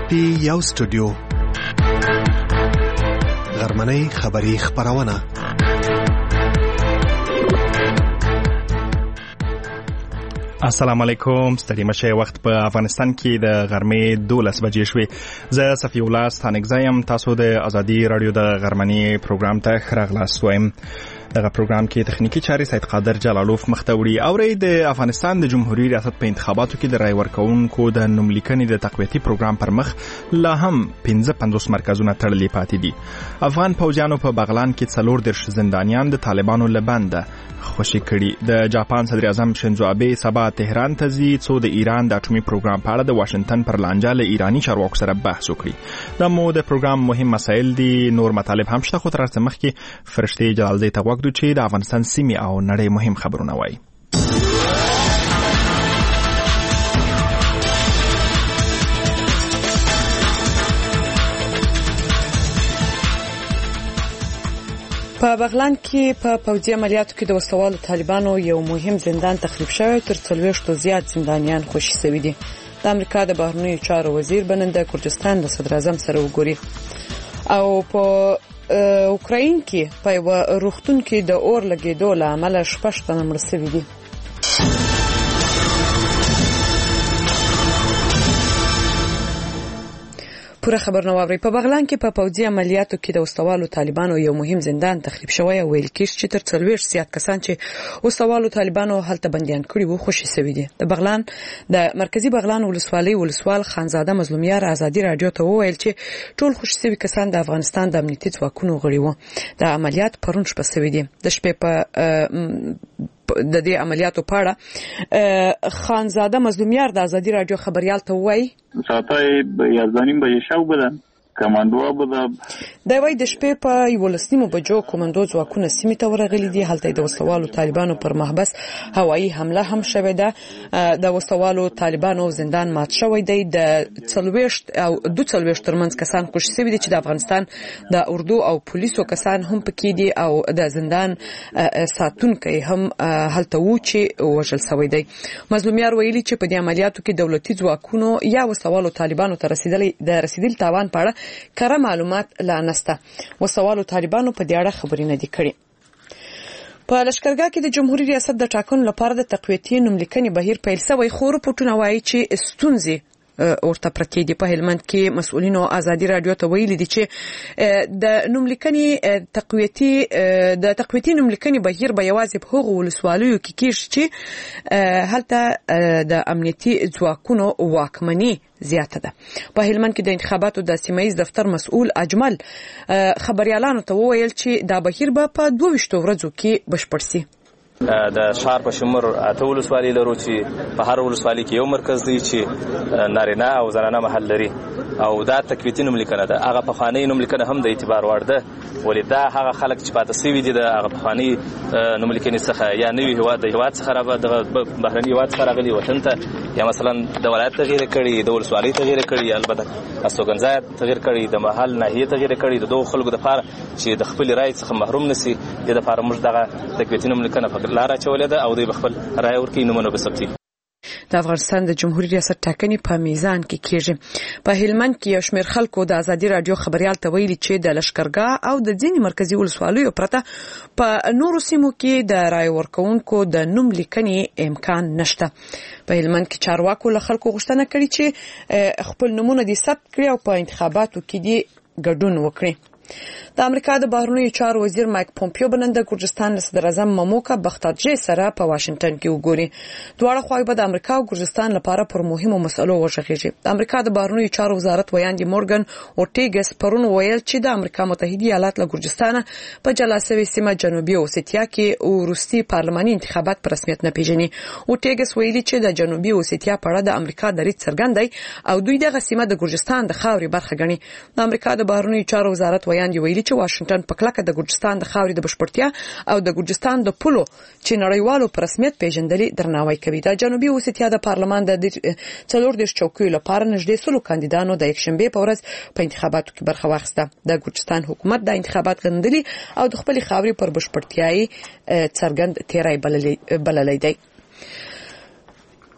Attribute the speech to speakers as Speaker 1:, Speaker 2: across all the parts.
Speaker 1: پی یو سټوډیو غرمنۍ خبری خبرونه. السلام علیکم. ستړي مشه وخت په افغانستان کې د غرمې 12 بجې شوې. زه صفی الله ستانګزایم. تاسو د ازادي رادیو د غرمنۍ پروګرام ته راغلاست وایم. دغه پروګرام کې تخنیکی چارې سید قادر جلالوف مختوری اوري. د افغانستان د جمهوریت ریاست په انتخاباتو کې د رای ورکوونکو د نوملیکنې د تقویتي پروګرام پر مخ لا هم 55 مرکزونه تړلي پاتې دي. افغان پوځیانو په بغلان کې 40 زندانیان د طالبانو لبنده خوشي کړي. د جاپان صدر اعظم شینزو آبه سبا تهران ته ځي څو د ایران د اټومي پروګرام په اړه د واشنگټن پر لانجه له ایرانی چارواکو سره بحث وکړي. دا مو د پروګرام مهم مسایل دي. نور مطالب هم شته، خو تر څه مخکې فرشتي جلالزی ته وګورئ چې د افغانستان سیمې او نړۍ مهم خبرونه وایي.
Speaker 2: په بغلان کې په پوځي عملیاتو کې د وسوالو طالبانو یو مهم زندان تخریب شوی. تر 40 زیات زندانیان خوشي شوي دي. د امریکا د بهرنیو چارو وزیر بننده کردستان د صدر اعظم سره وګوري. او په اوکراین کې په روغتون کې د اور لګیدو له امله 6 تنه مړ شوي دي. پوره خبر نو اوري. په بغلان کې په پوځي عملیاتو کې د وسوالو طالبانو یو مهم زندان تخریب شوی او ویل کېږي چې تر 40 زیات کسان چې وسوالو طالبانو هلته بنديان کړي وو خوشي شوي دي. د بغلان د مرکزی بغلان ولسوال خانزاده مظلومیار ازادي رادیو ته وویل چې ټول خوشي شوي کسان د افغانستان د امنیتي ځواکونو غړي وو. د عملیات پرون شپه شوي دي. د شپې په د دې عملیاتو په اړه خانزاده مظلومیار د ازادي رادیو خبريال ته وایي
Speaker 3: ساتای 11 بجې شاو بده کمانډو بده
Speaker 2: د وای د شپې په 11 بجو کمانډو ځواکونه سیمه ته ورغلي دي. هلته د وسوالو طالبانو پر محبس هوایي حمله هم شوې ده. د وسوالو طالبانو زندان مات شوی دی. د 40 او 42 ترمنځ کسان خوشي شوي دي چې د افغانستان د اردو او پولیسو کسان هم پکې دي او د زندان ساتونکي هم هلته و چې وژل شوی دی. مظلومیار ویلي چې په دې عملیاتو کې دولتي ځواکونو یا وسوالو طالبانو ته رسیدل تاوان پاړه کره معلومات لا نسته. وسوالو طالبانو په دې اړه خبرې نه دي کړې. په لشکرګاه کې د جمهوریت ریاست د ټاکنو لپاره د تقویتي نوملیکنې بهیر پیل شوی. خو رپورټونه وایي چې ستونزې ورته پرتې دي. په هلمند کې مسؤلینو ازادي رادیو ته ویلي دي چې د نوملیکنې تقویتي نوملیکنې بهیر به یوازې په هغو ولسوالیو کې کېږي چې هلته د امنیتي ځواکونو واکمني زیاته ده. په هلمند کې د انتخاباتو د سیمایي دفتر مسؤل اجمل خبريالانو ته وویل چې دا بهیر به په 22 ورځو کې بشپړ شي.
Speaker 4: د شهر په شمول اته ولسوالۍ لرو چې په هر ولسوالۍ کې یو مرکز دی چې نارینه او زنانه محل لري او دا تقویتي نوملیکنه ده. هغه پخوانی نوملیکنه هم د اعتبار وړ ده. ولې دا هغه خلک چې پاتې شوي دي د هغه پخوانی نوملیکنې څخه یا نوی هیواد د هیواد څخه د بهرني هیواد څخه راغلي وطن ته یا مثلا د ولایت تغییر کړي، د ولسوالۍ تغییر کړي، البته استوګنځای تغییر کړي، د محل ناحیه تغییر کړي. د دوه خلکو د لپاره چې د خپل رای څخه محروم نشي د لپاره موږ دغه تقویتي نوملیکنه لار اچولې ده او دوی خپل رای ورکړي نومونه به ثبتي.
Speaker 2: د افغانستان د جمهوریت ریاست ټاکنې په میزان کې کېږي. په هلمند کې یو شمېر خلکو د ازادي رادیو خبريال ته ویلي چې د لشکرګاه او د ځینې مرکزی ولسوالیو پرته په نورو سیمو کې د رای ورکوونکو د نوم لیکنې امکان نشته. په هلمند کې چارواکو له خلکو غوښتنه کړې چې خپل نومونه دې ثبت کړي او په انتخاباتو کې دې ګډون وکړي. د امریکا د بهرنیو چارو وزیر مایک پومپیو بننده ګرجستان له صدر اعظم ماموکا بختاجي سره په واشنگټن کې وګوري. دواړه خواوې به د امریکا او ګرجستان لپاره پر مهمو مسلو وغږیږي. د امریکا د بهرنیو چارو وزارت ویاندې مورګن اورټیګس پرون ویل چې د امریکا متحده ایالات له ګرجستان په جلا شوې سیمه جنوبي اوسیتیا کې وروستي پارلماني انتخابات په رسمیت نه پیژني. اورټیګس ویلي چې د جنوبي اوسیتیا په اړه د امریکا دریځ څرګند دی او دوی دغه سیمه د ګرجستان د خاورې برخه ګڼي. د امریکا د بهرنیو چارو وزارت ویاندې ویلي چې واشنگټن په کلکه د ګرجستان د خاورې د بشپړتیا او د ګرجستان د پولو چې نړیوالو په رسمیت پیژندلي درناوی کوي. د جنوبي اوسیتیا د پارلمان د 40 چوکیو لپاره نږدې 100 کاندیدانو د یکشنبه په ورځ په انتخاباتو کې برخه واخیسته. د ګرجستان حکومت د انتخابات غندلي او د خپل خاورې پر بشپړتیاي څرګند تیرای بللې دی.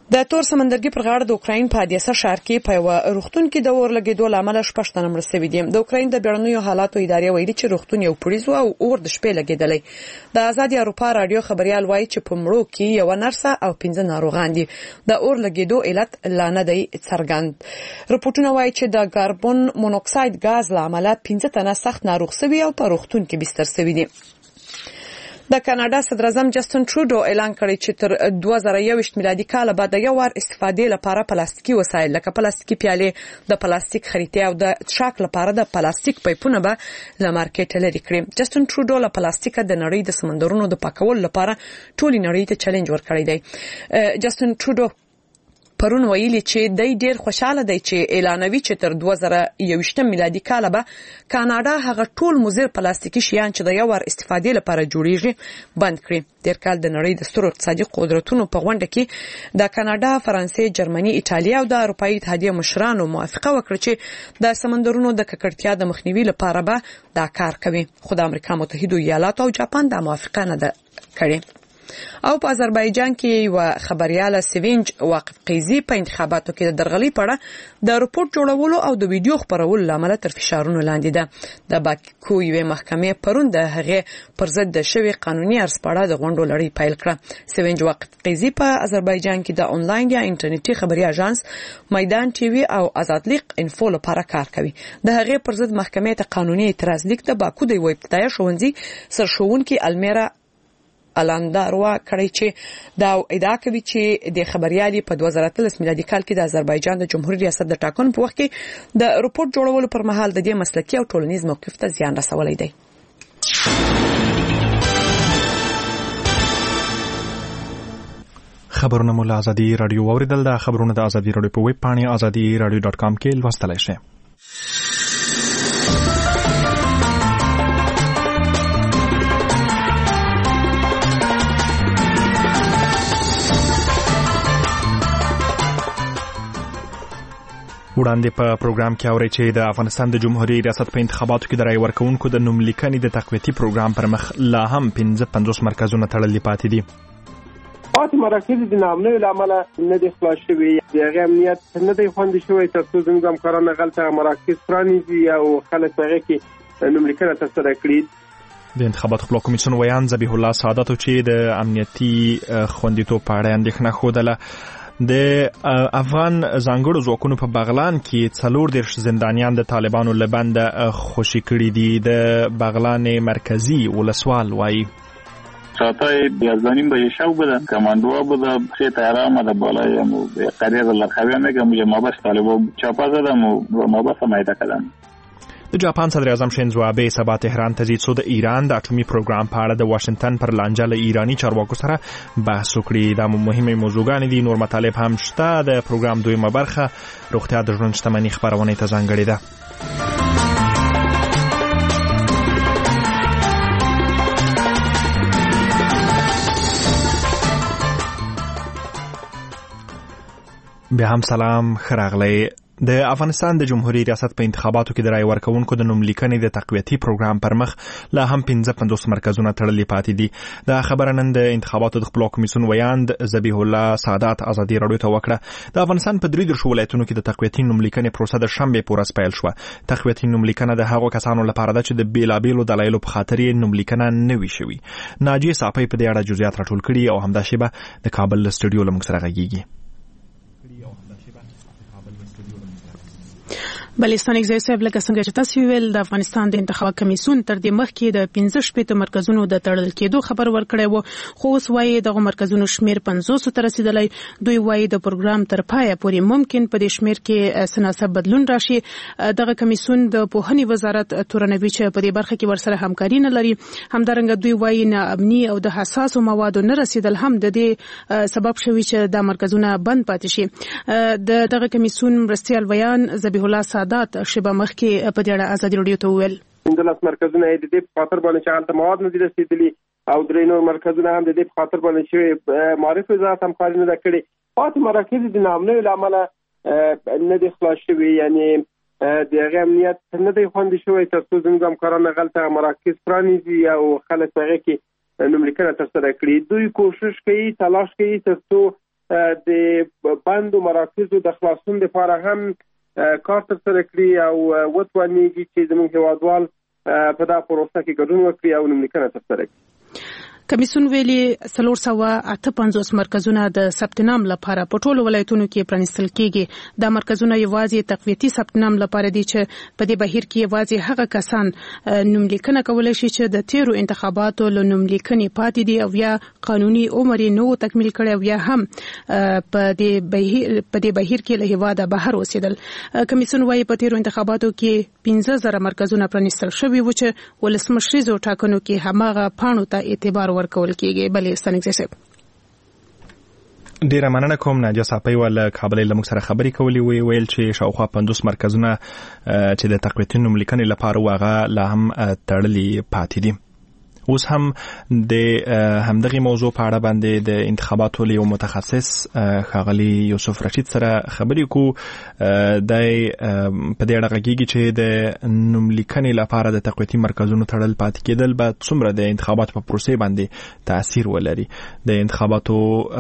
Speaker 2: د تور سمندرګي پر غاړه د اوکراین په ادیسا ښار کې په یو روغتون کې د اور لګېدو له امله 6 تنه مړه شوي دي. د اوکراین د بیړنیو حالاتو ادارې ویلي چې روغتون یو پولیس او اور د شپې لګېدلی. د آزادي اروپا رادیو خبريال وایي چې په مړو کې یو نرسه او 15 ناروغان دي. د اور لګېدو علت لا نه دی څرګند. رپورټونه وایي چې د کاربن مونوکساید غاز له امله 15 تنه سخت ناروغ شوي او په روغتون کې بستر شوي دي. د کاناډا صدر اعظم جسټن ټروډو اعلان کړی چې تر 2021 میلادي کال بعد د یو وار استفادې لپاره پلاستیکي وسایل لکه پلاستیکي پیالې، د پلاستیک خریطې او د څښاک لپاره د پلاستیک پایپونه به له مارکیټ لري کړي. جسټن ټروډو له پلاستیک د نړۍ د سمندرونو د پاکولو لپاره ټولې نړۍ ته چیلنج ورکړی دی. جسټن ټروډو پرون ویلي چې دای ډیر خوشاله دی چې اعلانوي چې تر 2021 میلادي کال به کاناډا هغه ټول مضر پلاستیکي شیان چې د یو ور استفادې لپاره جوړیږي بند کړي. تیر کال د نړۍ د سترو اقتصادي قدرتونو په غونډه کې د کاناډا، فرانسې، جرمني، ایټالیا او د اروپאי اتحادیه مشرانو موافقه وکړه چې د سمندرونو د ککړتیا د مخنیوي لپاره به دا کار کوي. خو د امریکا متحده ایالاتو او جاپان د موافقه نه ده کړې. او په آذربایجان کې یو خبريال سوینج واقف قیزی په انتخاباتو کې د درغلي پړه د رپورت جوړولو او د ویډیو خپرولو لامل تر فشارونو لاندې ده. د باکو یوې محکمې پرون د هغې پر ضد د شوی قانوني ارز پړه د غونډو لړۍ پیل کړه. سوینج واقف قیزی په آذربایجان کې د انلاین یا انټرنیټي خبري اژانس میدان ټي وي او آزادلیق انفو لپاره کار کوي. د هغې پر ضد محکمې ته قانوني اعتراض لیک د باکو د ابتدایي ښوونځي سرښوونکي المیرا الانداروا کړی چې دا ادعا کوي چې د خبريالي په 2013 میلادي کال کې د آذربایجان د جمهوریت ریاست د ټاکنو په وخت کې د رپورت جوړولو پر مهال د دې مسلکي او ټولنیز موقف ته زیان رسولی دی.
Speaker 1: خبرونه مو له آزادي رادیو اوریدل. د خبرونه د آزادي رادیو په ویب پاڼه azadi.radio.com کې لوستلی شئ. وړاندې په پروګرام کې اوري چې د افغانستان د جمهوریت ریاست په انتخاباتو کې د رای ورکوونکو د نوم لیکنې د تقویتي پروګرام پر مخ لا هم 50 مرکزونه تړلي پاتې دي.
Speaker 5: پاتې مراکز د نامنوي لامل نه دي خلاص شوي. د هغې امنیت نه دی خوندي شوی تر څو زموږ همکاران هغلته مراکز پرانیزي او خلک په هغې کې نوم لیکنه ترسره کړي.
Speaker 1: د انتخاباتو خپلواک کمیسیون ویان ذبیح الله سعادت چې د امنیتي خوندیتوب په اړه اندېښنه ښودله. د افغان ځانګړو ځواکونو په بغلان کې 40 زندانیان د طالبانو له بنده خوشي کړي دي. د بغلان مرکزی ولسوال وایي
Speaker 3: ساعتای 11 بجه شب بودن کماندوها بودن خیلی تهران آمده بالای قریه لرخوی میگم ما بس طالبا چاپا زدم و ما بس مایده کردم.
Speaker 1: د جاپان صدر اعظم شینزو آبه سبا تهران ته ځي څو د ایران د اټومي پروګرام په اړه د واشنگټن پر لانجه له ایرانی چارواکو سره بحث وکړي. دا مهمه موضوعګانې دي. نور مطالب هم شته. د پروګرام دویمه برخه روغتیا د ژوند شتمنۍ خبرونه ته ځانګړې ده. بیا هم سلام خراغلی. د افغانستان د جمهوریت ریاست په انتخاباتو کې د رای ورکوونکو د نوم لیکنې د تقویتي پروګرام پر مخ لا هم 50 مرکزونه تړلي پاتې دي. دا خبره نن د انتخاباتو د خپلواک کمیسیون ویاند ذبیح الله سعادت آزادي رادیو ته وکړه. د افغانستان په 13 ولایتونو کې د تقویتي نوم لیکنې پروسه د شنبې په ورځ پیل شوه. تقویتي نوم لیکنه د هغو کسانو لپاره ده چې د بیلابیلو دلایلو په خاطر یې نوم لیکنه نه وي شوې. ناجیه صافی په دې اړه جزئیات راټول کړي او همداشبه د کابل استودیو له موږ سره غږیږي.
Speaker 6: بلستان اگزای صاحب لکه څنګه چې تاسو ویل د افغانستان د انتخابات کمیسیون تر دې مخکې د 15 مرکزونو د تړل کېدو خبر ورکړی و، خو اوس وایي دغه مرکزونو شمیر 500 ته رسیدلی. دوی وایي د پروګرام تر پایه پورې ممکن په دې شمیر کې سناسب بدلون راشي. دغه کمیسیون د پوهنې وزارت تورنوي چې په دې برخه کې ورسره همکاري نه لري. همدارنګه دوی وایي نه امني او د حساسو موادو نه رسیدل هم د دې سبب شوي چې د مرکزونه بند پاتې شي. دغه کمیسیون مرستیال ویان ذبیح الله سعادت شبه مخکې په دې اړه آزادي رادیو ته وویل
Speaker 5: 15 مرکزونه د دې په خاطر باندې چې هلته مواد نه دي رسیدلي او درې نور مرکزونه هم د دې په خاطر باندې چې معرفي وزارت همکاري نه کړې. پاتې مراکز د نامنوي له امله نه دي خلاص شوي، یعنی د هغې امنیت نه دی خوندي شوی تر څو زموږ همکاران هغلته مراکز پرانیزي او خلک په هغې کې نوم لیکنه ترسره کړي. دوی کوشش کوي، تلاش کوي تر څو د بندو مراکزو د خلاصون لپاره هم کار ترسره کړي او وتوانیږي چې زموږ هیوادوال په دا پروسه کې ګډون وکړي او نوملیکنه ترسره کړي.
Speaker 6: کمیسیون ویلي 458 مرکزونه د ثبت نام لپاره په ټولو ولایتونو کې پرانیستل کیږي. دا مرکزونه یوازې تقویتي ثبت نام لپاره دي چې په دې بهیر کې یوازې هغه کسان نوملیکنه کولی شي چې د تیرو انتخاباتو له نوملیکنې پاتې دي او یا قانوني عمر یې نه تکمیل کړی او یا هم په دې بهیر کې له هیواده بهر اوسېدل. کمیسیون وايي په تیرو انتخاباتو کې 15000 مرکزونه پرانیستل شوي و چې ولسمشریزو ټاکنو کې هماغه پاڼو ته اعتبار ورکول کېږي. بلې ستنګ صاحب
Speaker 1: ډیره مننه کوم. ناجیه صاحب ول کابل له موږ سره خبرې کولې ویل چې شاوخوا 50 مرکزونه چې د تقویتي نوملیکنې لپاره واغه لا هم تړلي پاتې دي. اوس هم د همدغه موضوع په اړه باندې د انتخاباتو له متخصص ښاغلي یوسف رشید سره خبرې کو. د په دې اړه غږیږي چې د نوملیکنې لپاره د تقویتي مرکزونو تړل پاتې کېدل به څومره د انتخاباتو په پروسې باندې تاثیر ولري. د انتخاباتو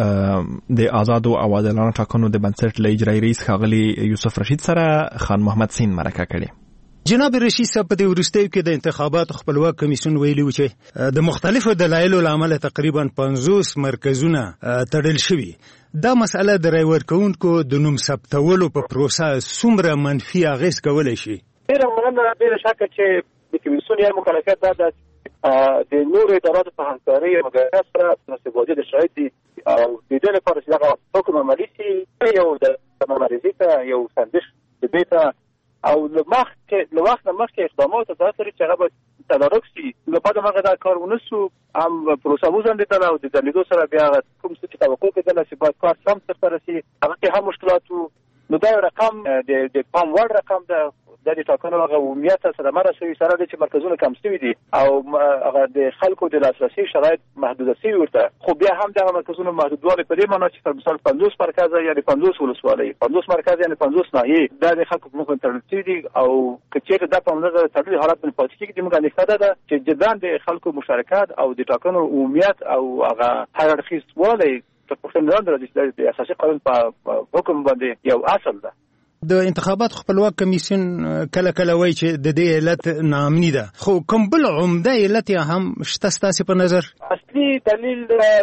Speaker 1: د آزادو او عادلانه ټاکنو د بنسټ له اجرایي رئیس ښاغلي یوسف رشید سره خان محمد سین مرکه کړې.
Speaker 7: جناب رشید صاحب په دې وروستیو کې د انتخاباتو خپلواک کمیسیون ویلي و چې د مختلفو دلایلو له امله تقریبا 50 مرکزونه تړل شوي. دا مسئله د رای ورکوونکو د نوم ثبتولو په پروسه څومره منفي اغېز کولی شي؟
Speaker 8: ډېره مننه. بې شکه چې د کمیسیون یو مکلفیت دا ده د نورو اداراتو په همکارۍ او مګایرت سره مناسب واجد شرایط دي او د دې لپاره چې دغه حکم عملي شي یو د مبارزې ته یو سندش د بیته او له وخت نه مخکې اقدامات داسې لري چې هغه به تدارک شي. نو په دغه دا کار ونسو هم پروسه وځنډېدله او د ځنډېدو سره بیا کوم څه چې توقع کېدله چې باید کار سم ترسره رسي هغه کې هم مشکلات وو. نو دا یو رقم د پام وړ رقم ده. د ټاکنو هغه عمومیت سره مرسته سره دي چې مرکزونه کم شوي دي او هغه د خلکو د لاسرسي شرایط محدود شوي ورته. خو بیا هم دغه مرکزونه محدودوالی په دې معنی چې مثلا 50 مرکز یعنی 50 ولسوالۍ 50 مرکز یعنی 50 ناحیې دا د خلکو په مخ تړل شوي دي او که چېرته دا په همدغه تړلي حالت باندې پاتې کېږي زموږ اندېښنه ده چې جدا د خلکو مشارکت او د ټاکنو عمومیت او هغه هر اړخیز والی تر پوښتنې لاندې راځي چې د اساسي قانون په حکم باندې یو اصل ده.
Speaker 7: د انتخاباتو خپلواک کمیسیون کله کله وایي چې د دې علت ناامني ده، خو کوم بل عمده علت هم شته ستاسې په نظر؟ اصلي دلیل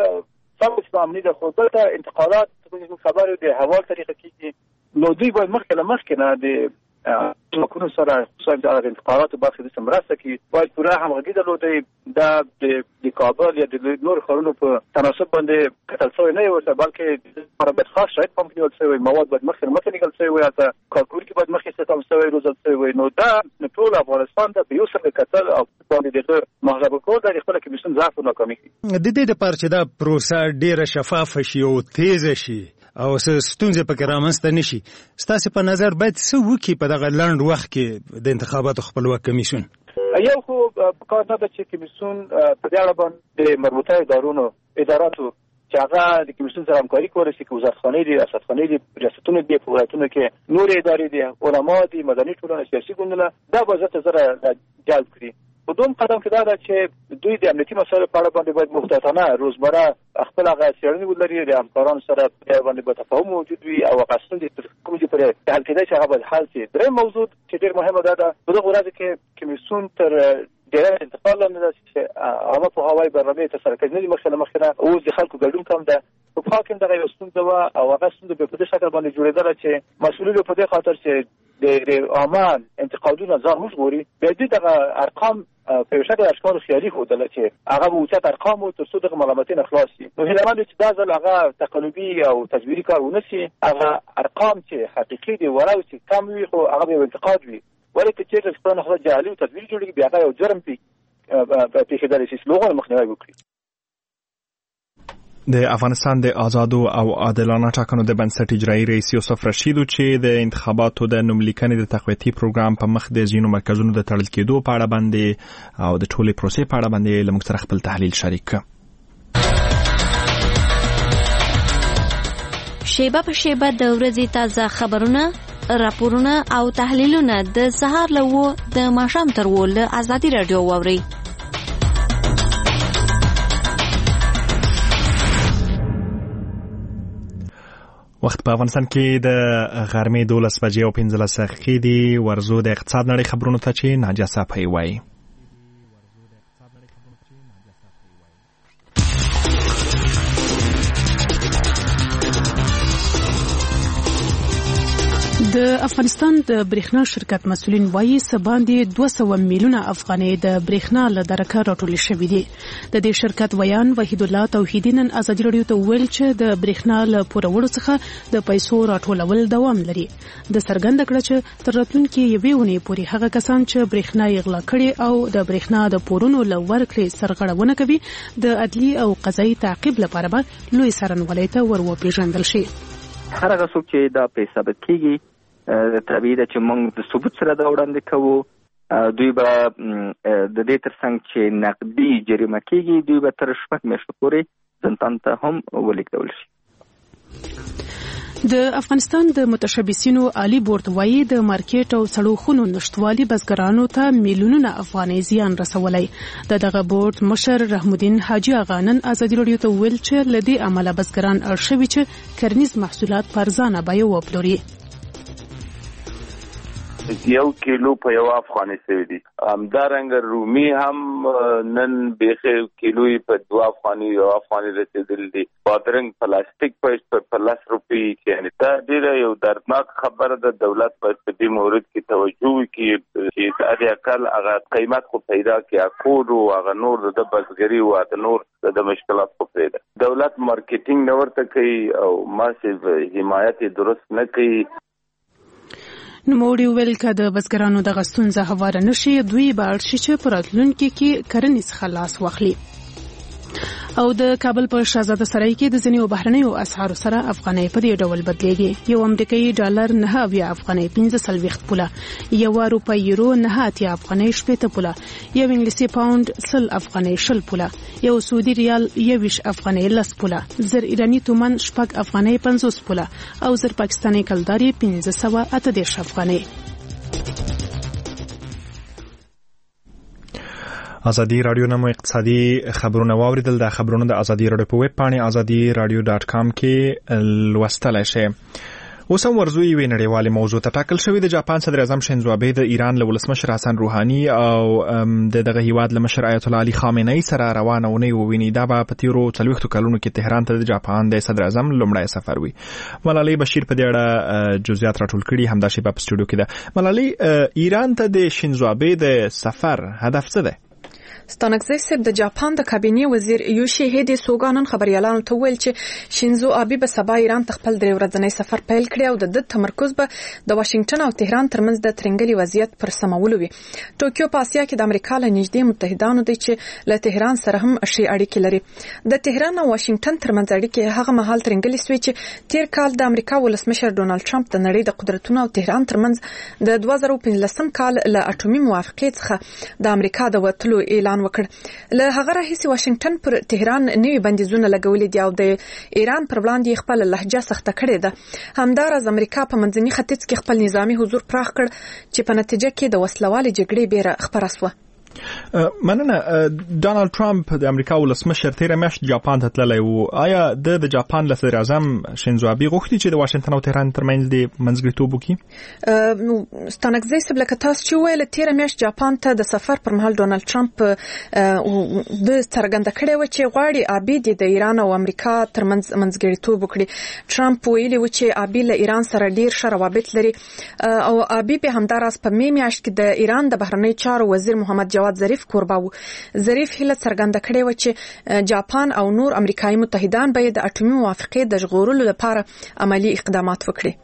Speaker 8: ثابت ناامني ده، خو دلته انتقالات خبرې د حوال طریقه کېږي نو دوی باید مخکې نه د ټاکنو سره خصوصا د انتقالاتو برخې د مرسته کوي باید پوره همغږي درلودی. دا د کابل یا د نور ښارونو په تناسب باندې کتل شوی نه ورته بلکې لپاره باید خاص شرایط پام کې نیول شوی، مواد باید مخکې نیول شوی وي، حتی کارکوونکي باید مخکې استخدام شوی روزل شوی وي. نو دا ټول افغانستان ته په یو سر کتل او باندې دغه محاسبه کول د خپل کمیسیون ضعف او ناکامي
Speaker 7: د دې لپاره چې دا پروسه ډیره شفافه شي او تیزه شي او ستونزې پکې رامنځته نشي، ستاسې په نظر باید څه وکړي په دغه لنډ وخت کې د انتخاباتو خپلواک کمیسیون؟
Speaker 8: یو خو پکار نه ده چې کمیسیون په دې اړه باندې مربوطه اداراتو چې هغه د کمیسیون سره همکاري کولی شي، که وزارتخانې دي، ریاستخانې دي، ریاستونه دي، په ولایتونو کې نور ادارې دي، علما دي، مدني ټولنه، سیاسي ګوندونه، دا به زر زره جلب کړي. په دوم قدم کې دا ده چې دوی د امنیتي مسایلو په اړه باندې باید محتاطانه روزمره خپل هغه څېړنې ولري، د همکارانو سره په باندې به تفاهم موجود وي او هغه ستونزې تر کومې چې پرې حل کېدای شي هغه باید حل شي. درېیم موضوع چې ډېر مهمه ده په دغه ورځو کې کمیسیون تر ډېری انتقال لاندې ده چې عامه پوهاوی برنامې ترسره کوي نه دي مخکې نه اوس د خلکو ګډون کم ده. په پخوا کې هم دغه یوه ستونزه وه او هغه ستونزه بیا په دې شکل باندې جوړېدله چې مسؤلینو په دې خاطر چې د عامه انتقادونه ځان وژغوري بیا دوی دغه ارقام په یو شکل اشکال خیالي ښودله چې هغه به اوچت ارقام و تر څو دغه ملامتۍ نه خلاص شي. نو هیله مند چې دا ځل هغه تقلبي او تجبیري کار ونه شي، هغه ارقام چې حقیقي دي ولا چې کم وي خو هغه به یو انتقاد وي، ولې که چېرته خپله نه خپله جعلي او تدبیري جوړېږي بیا هغه یو جرم پېښېدلی شي چې له هغو مخنیوی وکړي.
Speaker 1: د افغانستان د آزادو او عادلانه ټاکنو د بنسټ اجرایي رئیس یوسف رشید چې د انتخاباتو د نوملیکنې د تقویتي پروګرام په مخ د ځینو مرکزونو د تړل کېدو په اړه باندې او د ټولې پروسې په اړه باندې له موږ سره خپل تحلیل شریک کړ.
Speaker 9: شیبه په شیبه د ورځې تازه خبرونه، راپورونه او تحلیلونه د سهار له 9 د ماښام تر 10 له ازادي راډیو واورئ.
Speaker 1: وخت په افغانستان کې د غرمې 12 بجې او 15 دقیقې دی. ورزو د اقتصاد نړۍ خبرونو ته چې ناجیه صافی وایي.
Speaker 6: د افغانستان د برېښنا شرکت مسؤلین وایي سباندې 200 میلیونه افغانۍ د برېښنا له درکه راټول شوې دي. د دې شرکت ویان وحید الله توحیدی نن ازادي رادیو ته ویل چې د برېښنا له پورولو څخه د پیسو راټولول دوام لري. د څرګنده کړه چې تر راتلونکي یوې اونۍ پورې هغه کسان چې برېښنا یې غلا کړي او د برېښنا د پورونو له ورکړې سرغړونه کوي د عدلي او قضایي تعقیب لپاره به لوی څارنوالۍ ته ورپېژندل شي.
Speaker 10: هر هغه څوک چې دا پیسې ثابت کیږي طبیعي ده چې موږ د ثبوت سره دا وړاندې کوو. دوی به د دې ترڅنګ چې نقدي جریمه کیږي دوی به تر 6 میاشتو پورې زندان ته هم ولیږدول شي.
Speaker 6: د افغانستان د متشبثینو عالی بورډ وایي د مارکیټ او سړو خونو نشټوالي بزګرانو ته میلیونونه افغانۍ زیان رسولای. دغه بورډ مشر رحم الدین حاجی آغا نن ازادي رادیو ته ویل چې لدی عمله بزګران ارشوي چې کرنیز محصولات په ارزانه بیه وپلوري.
Speaker 11: 1 کیلو په 1 افغانۍ سوي دي. همدارنګه رومي هم نن بیخي کیلو په 2 افغانۍ 1 افغانۍ رسیدل دي. بادرنګ پلاستیک په 50 روپۍ یعنی دا ډیره یو دردناک خبره ده. دولت باید په دې مورد کې توجه وکړي چې د اقل هغه قیمت خو پیدا کړي کور او هغه نور د بزګري او د نور د مشکلات په پیدا. دولت مارکیټینګ نه ورته کوي او ماسیو حمایت درست نه کوي.
Speaker 6: نوموړي ویل چې د بزګرانو د غستونزه هواره نشي دوی به اړ شي چې په راتلونکي کې کرنیز خلاص واخلي. او د کابل په شاهزاده سرای کې د ځینو بهرنیو اسعارو سره افغانۍ په دې ډول بدلېږي. یو امریکایي ډالر 9 افغانۍ 15 پوله، یو روپۍ یورو 9 افغانۍ 70 پوله، یو انګلیسي پاوند 100 افغانۍ 60 پوله، یو سعودي ریال 21 افغانۍ 10 پوله، زر ایرانی تومان 6 افغانۍ 50 پوله او زر پاکستاني کلداري 1580 افغانۍ.
Speaker 1: ازادي رادیو نمو اقتصادي خبرونه واوریدل. د خبرونو د ازادي رادیو په ویب پاڼه azadiradio.com کې لوستلای شئ. اوس هم ورزو یوې نړیوالې موضوع ته ټاکل شوې. د جاپان صدر اعظم شینزو آبه د ایران له ولسمشر حسن روحاني او دغه هیواد له مشر آیت الله علي خامنه‌ای سره روانه ونی وویني. دا به په تیرو 40 کلونو کې تهران ته د جاپان د صدر اعظم لومړی سفر وي. ملالۍ بشیر په دې اړه جزئیات راټول کړي. همدا شی په سټوډیو کې ده. ملالۍ، ایران ته د شینزو آبه د سفر هدف څه دی؟
Speaker 2: ستانکزی صاحب د جاپان د کابینې وزیر یوشی هیدی سوګانن خبريالانو ته ویل چې شینزو آبه به سبا ایران ته خپل 3 ورځنی سفر پیل کړي او د تمرکز به د واشنگټن او تهران ترمنځ د ترنګلي وضعیت پر سمولو وي. ټوکیو په اسیا کې د امریکا له نږدې متحدانو دی چې له تهران سره هم اشي اړیکې لري. د تهران او واشنگټن ترمنځ اړیکې هغه مهال ترنګلي سوي چې تیر کال د امریکا ولسمشر ډونالد ټرمپ د نړۍ د قدرتونو او تهران ترمنځ د 2015 کال له اټومي موافقې څخه د امریکا د وټلو اعلان وکړ. له هغه راهیسې واشنگټن پر تهران نوي بندیزونه لګولي دي او د ایران پر وړاندې خپل لهجه سخته کړې ده. همداراز امریکا په منځني ختیځ کې خپل نظامی حضور پراخ کړ چې په نتیجه کې د وسلوالې جګړې بیره خبره شوه.
Speaker 1: مننه. ډونالد ټرمپ د امریکا ولسمشر تیر میاشت جاپان ته تللی و. آیا د جاپان له صدر اعظم شینزو آبه غوښتي چې د واشنگټن او تهران ترمنځ د منځګړیتوب وکړي؟
Speaker 2: ستانکزی صاحب لکه تاسو چې ویل تیر میاشت جاپان ته د سفر پر مهال ډونالد ټرمپ د څرګنده کړی و چې غواړي آبه د ایران او امریکا ترمنځ منځګړیتوب وکړي. ټرمپ ویلي و چې آبه له ایران سره ډیر ښه روابط لري او آبه به همداراز په می میاشت کې د ایران د بهرنی چارو وزیر محمد جواد ظریف کوربه و. ظریف هیله څرګنده کړې و چې جاپان او نور امریکایي متحدان به د اټومي موافقې د ژغورلو لپاره عملی اقدامات وکړي.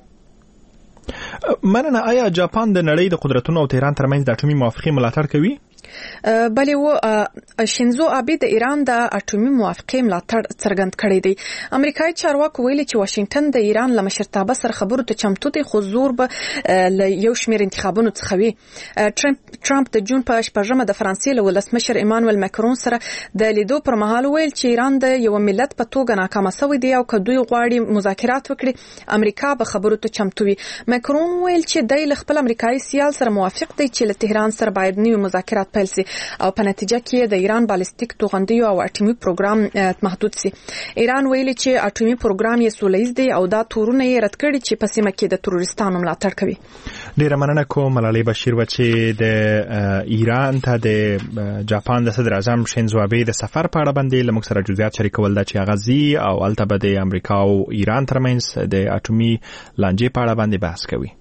Speaker 1: مننه. آیا جاپان د نړۍ د قدرتونو او تهران ترمنځ د اټومي موافقې ملاتړ کوي؟
Speaker 2: بلې و شینزو آبه د ایران د اټومي موافقې ملاتړ څرګند کړی دی. امریکایي چارواکو ویلي چې واشنگټن د ایران له مشرتابه سره خبرو ته چمتو دی خو زور به له یو شمېر انتخابونو څخه وي. ټرمپ د جون په 8 د فرانسې له ولسمشر ایمانوئل ماکرون سره د لیدو پر مهال ویل چې ایران د یو ملت په توګه ناکامه شوی دی او که دوی غواړي مذاکرات وکړي امریکا به خبرو ته چمتو وي. ماکرون ویل چې د خپل امریکایي سیال سره موافق دی چې له تهران سره باید نوي مذاکرات حکومت پیل سي او په نتیجه کې د ایران بالستیک توغندیو او اټومي پروګرام محدود سي. ایران ویلي چې اټومي پروګرام یې سولهییز دی او دا تورونه یې رد کړي چې په سیمه کې د تروریستانو ملاتړ کوي.
Speaker 1: ډیره مننه کوم ملالۍ بشیر چې د ایران ته د جاپان د صدر اعظم شینزو آبه د سفر په اړه باندې لمک سره جزئیات شریکول د چې غزي او البته د امریکا او ایران ترمنځ د اټومي لانجې په اړه باندې بحث کوي.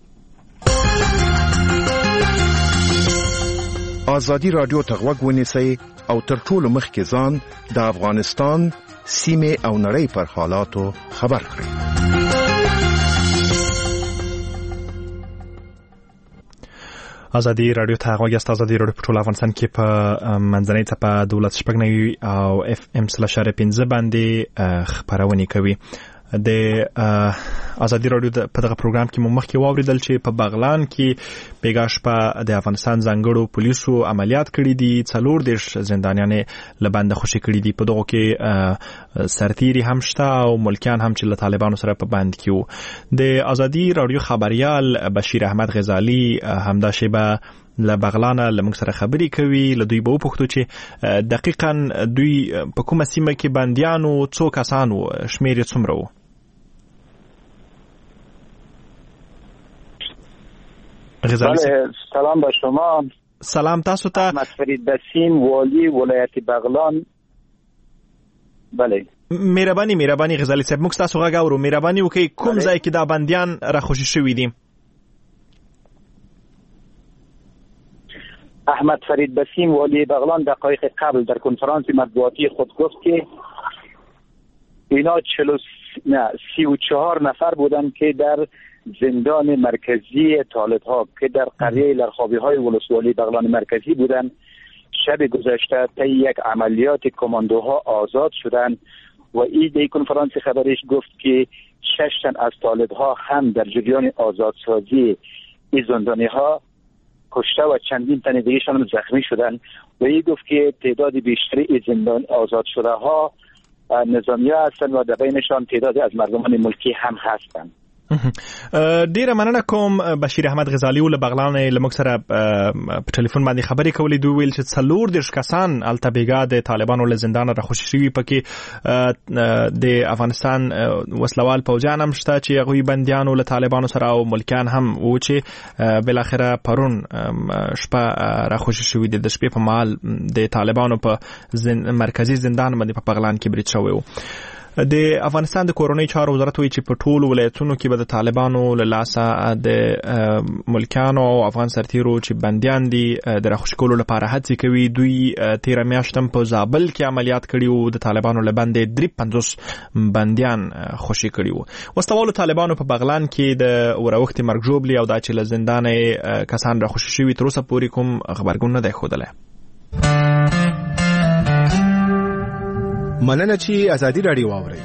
Speaker 12: آزادی رادیو ته غوږ ونیسئ او تر ټولو مخکې ځان د افغانستان سیمې او نړۍ پر حالاتو خبر کړئ.
Speaker 1: آزادی رادیو ته غوږ یاست. آزادی رادیو په ټول افغانستان کې په منځنۍ څپه 12.9 او FM 0.5 باندې خبرونه کوي. د آزادی رادیو په دغه پروګرام کې مخکې واوریدل چې په بغلان کې پیګاش په د افغانستان ځانګړو پولیسو عملیات کړي دي. 14 زندانیان له بند خوشي کړي دي. په دغه کې سرتیري هم شته او ملکیان هم چې له طالبانو سره په بند کې وو. د آزادی رادیو خبريال بشیر احمد غزالی همدا شیبه له بغلانه لمونږ سره خبري کوي. له دوی به وپوښتو چې دقیقاً دوی په کومه سیمه کې بندیانو څو کسانو شمیر یې څومره و؟
Speaker 8: بله سلام به شما.
Speaker 1: سلام تاسو ته.
Speaker 8: احمد فرید بسیم والی ولایت بغلان. بله
Speaker 1: مهرباني غزالی صاحب موږ تاسو غږ اورو. مهرباني وکړئ کوم ځای کې دا بندیان راخوشي شوي دي؟
Speaker 8: احمد فرید بسیم والی بغلان دقایق قبل در کنفرانس مطبوعاتی خود گفت که اینا 34 نفر بودن که در زندان مرکزی طالب‌ها که در قریه لرخابی‌های ولسوالی بغلان مرکزی بودن شب گذشته طی یک عملیات کماندوها آزاد شدند و این کنفرانس خبریش گفت که 6 تن از طالب‌ها هم در جریان آزادسازی این زندانی‌ها کشته و چندین تن دیگه‌شان هم زخمی شدند و این گفت که تعداد بیشتری این زندان آزاد شده ها نظامی‌ها هستند و در بینشان تعدادی از مردمان ملکی هم هستند.
Speaker 1: ډیره مننه کوم بشیر احمد غزالی ول بغلان لمک سره په ټلیفون باندې خبرې کولې. دوی ویل چې 14 کسان التبیګا د طالبانو له زندان را خوشي شوي. پکې د افغانستان وسلوال پوجان هم شته چې هغوی بندیانو له طالبانو سره او ملکیان هم و چې بل اخره پرون شپه را خوشي شوي د شپې په مال د طالبانو په مرکزی زندان باندې په بغلان کې برید شوی و. د افغانستان د کورونی چارو وزارت وایي چې په ټولو ولایتونو کې به د طالبانو له لاسه د ملکیانو او افغان سرتیرو چې بندیان دي د راخوشي کولو لپاره هڅې کوي. دوی 13 میاشت هم په زابل کې عملیات کړي وو. د طالبانو له باندې 53 بندیان خوشي کړي وو. وسلوالو طالبانو په بغلان کې د وروختي مرګ ژوبلي او دا چې له زندان کسان راخوشي شوي تر اوسه پورې کوم خبرګون نه دی ښودلی.
Speaker 12: مننه چې آزادی رادیو واورئ.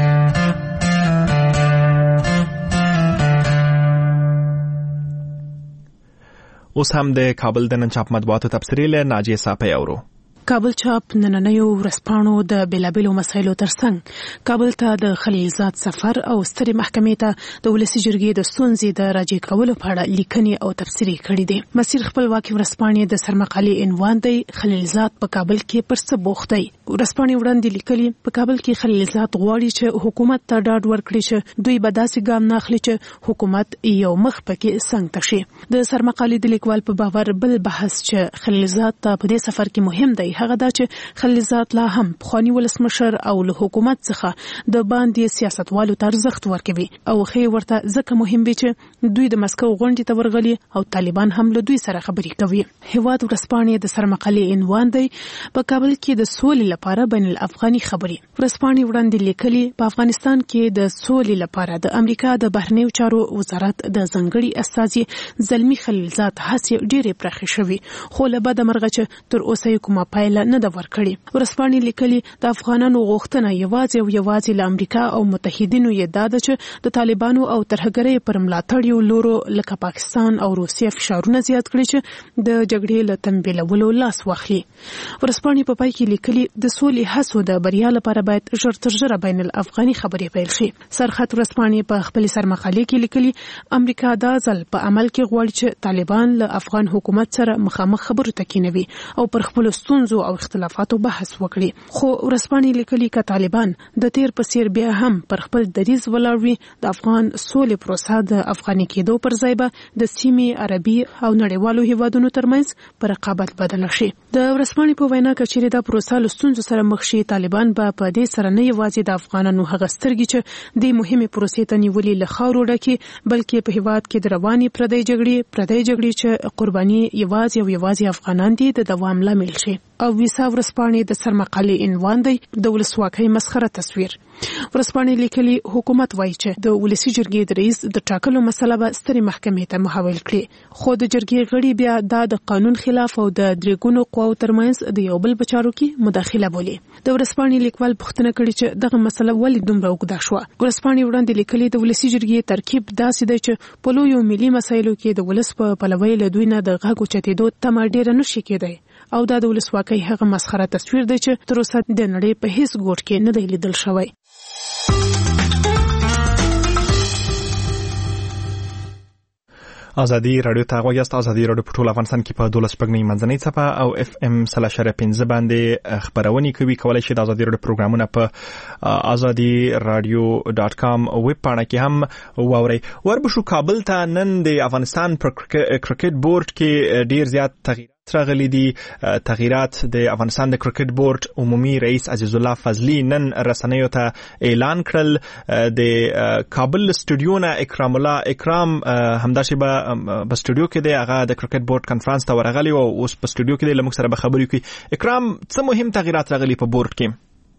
Speaker 1: اوس هم د کابل د نن چاپ مطبوعاتو تبصرې له ناجیه صافی اورو.
Speaker 6: کابل چاپ نننیو ورځپاڼو د بیلابیلو مسایلو ترڅنګ کابل ته د خلیلزاد سفر او سترې محکمې ته د ولسي جرګې د ستونزې د راجع کولو په اړه لیکنې او تبصرې کړې دي. مسیر خپلواکي ورځپاڼې د سرمقالې عنوان دی خلیلزاد په کابل کې پر څه بوخت دی. ورځپاڼې وړاندې لیکلي په کابل کې خلیلزاد غواړي چې حکومت ته ډاډ ورکړي چې دوی به داسې ګام نه اخلي چې حکومت یو مخ پکې څنګ ته شي. د سرمقالې د لیکوال په باور بل بحث چې خلیلزاد ته په دې سفر کې مهم دی هغه دا چې خلیلزاد لا هم پخوانی ولسمشر او له حکومت څخه د باندې سیاستوالو ته ارزښت ورکوي او خې ورته ځکه مهم دی چې دوی د مسکو غونډې ته ورغلي او طالبان هم له دوی سره خبرې کوي. هیواد ورځپاڼې د سرمقالې عنوان دی په کابل کې د سولې لپاره بین الافغاني خبرې. ورځپاڼې وړاندې لیکلي په افغانستان کې د سولې لپاره د امریکا د بهرنیو چارو وزارت د ځانګړي استازي زلمی خلیلزاد هڅې ډېرې پراخې شوې خو له بده مرغه چې تر اوسه کومه پایله نه د ورکړي. ورسپانې لیکلي د افغانانو غوښتنه یوازې له امریکا او متحدینو یې دا ده چې د طالبانو او ترهګرۍ پر ملاتړ یو لورو لکه پاکستان او روسیه فشارونه زیات کړي چې د جګړې له تنبیلولو لاس واخلي. ورسپانې په پای کې لیکلي د سولې هڅو د بریا لپاره باید ژر تر ژره بین الافغاني خبرې پیل شي. سرخط ورسپانې په خپل سرمقالې کې لیکلي امریکا دا ځل په عمل کې غواړي چې طالبان له افغان حکومت سره مخامخ خبرو ته کېنوي او پر خپل ستونزو او اختلافاتو بحث وکړي. خو ورسپانې لیکلي چې طالبان د تیر په څیر بیا هم پر خپل دریځ ولاړ وي د افغان سولې پروسه د افغاني کېدو پر ځای به د سیمې عربي او نړیوالو هیوادونو ترمنځ پر رقابت بدل شي. د ورسپانې په وینا کې چې دا پروسه له ستونزو سره مخ شي طالبان به په دې سره نه یوازې د افغانانو هغه سترګې چې د مهمه پروسې ته نیولې له خاورو ډکې بلکې په هیواد کې د رواني پردی جګړې چې قرباني یوازې افغانان دي د دوام لامل شي. او ویسا ورسپانې د سرمقالې عنوان دی د ولسواکۍ مسخره تصویر. ورسپانې لیکلي حکومت وایي چې د ولسی جرګې د رئیس د ټاکلو مسله به سترې محکمې ته محول کړي. خو د جرګې غړي بیا د قانون خلاف او د درېګونو قواو ترمنځ د یو بل په چارو کې مداخله بولي. د ورسپانې لیکوال پوښتنه کړې چې دغه مسله ولې دومره اوږده شوه. ورسپانې وړاندې لیکلي د ولسی جرګې ترکیب داسې دی چې په لویو ملي مسایلو کې د ولس په پلوۍ له دوی نه د غږ اوچتېدو تمه ډېره نشي کېدی او دا د ولسواکۍ هغه مسخره تصویر دی چې تر اوسه د نړۍ په هیڅ ګوټ کې نه دی لیدل شوی.
Speaker 1: ازادي رادیو ته غوږ یاست. ازادي رادیو په ټول افغانستان کې په 12 منځنۍ څپه او FM 0.5 باندې خبرونه کوي. کولای شئ د ازادي رادیو پروګرامونه په azadi.radio.com ویب پاڼه کې هم واورئ. وربشو کابل ته نن د افغانستان کرکټ بورډ کې ډیر زیات تغییرات راغلي دي. تغییرات د افغانستان د کرکټ بورډ عمومي رئیس عزیز الله فضلی نن رسنیو ته اعلان کړل. د کابل استودیو نه اکرام همداسې به استودیو کې دی هغه د کرکټ بورډ کنفرانس ته ورغلی او اوس په استودیو کې دی لمک سره به خبرې کوي. اکرام څه مهم تغییرات راغلي په بورډ کې؟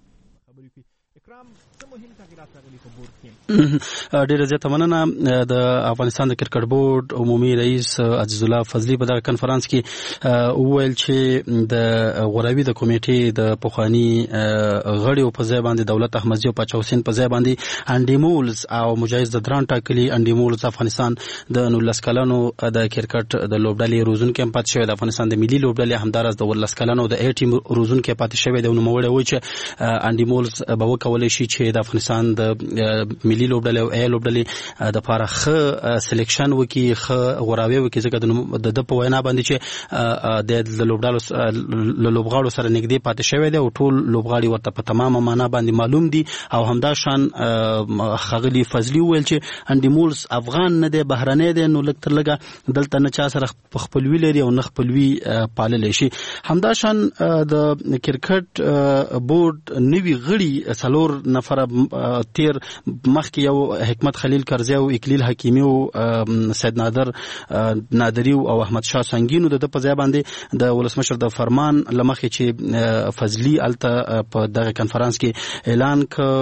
Speaker 13: ډیره زیاته مننه. د افغانستان د کرکټ بورډ عمومي رئیس عزیز الله فضلی په دغه کنفرانس کې وویل چې د غوراوي د کمیټې د پخوانی غړیو په ځای باندې دولت احمدزي او پاچا حسین په ځای باندې انډیمولز او مجاهد د دران ټاکلي. انډیمولز افغانستان د 19 کلنو د کرکټ د لوبډلې روزونکي هم پاتې شوی. د افغانستان د ملي لوبډلې همدارس د 19 کلنو د A ټیم روزونکي پاتې شوی. د نوموړی وایي چې انډیمولز به وکولای شي چې د افغانستان د ملي لوبډلې او A لوبډلې د لپاره ښه سلیکشن وکړي، ښه غوراوي وکړي، ځکه د په وینا باندې چې د لوبغاړو سره نږدې پاتې شوی دی او ټول لوبغاړي ورته په تمامه معنا باندې معلوم دي. او همدا شان ښاغلي فضلي وویل چې انډیمولز افغان نه دی، بهرنی دی، نو لږ تر لږه دلته نه چا سره خپلوي لري او نه خپلوي پاللی شي. همدا شان د کرکټ بورډ نوي غړي 4 نفره تیر مخکې یو حکمت خلیل کرزی او اکلیل حکیمی او سید نادری او احمد شاه سنگینو د په ځای باندې د ولسمشر د فرمان لمخې چې فضلی الته په دغه کنفرانس کې اعلان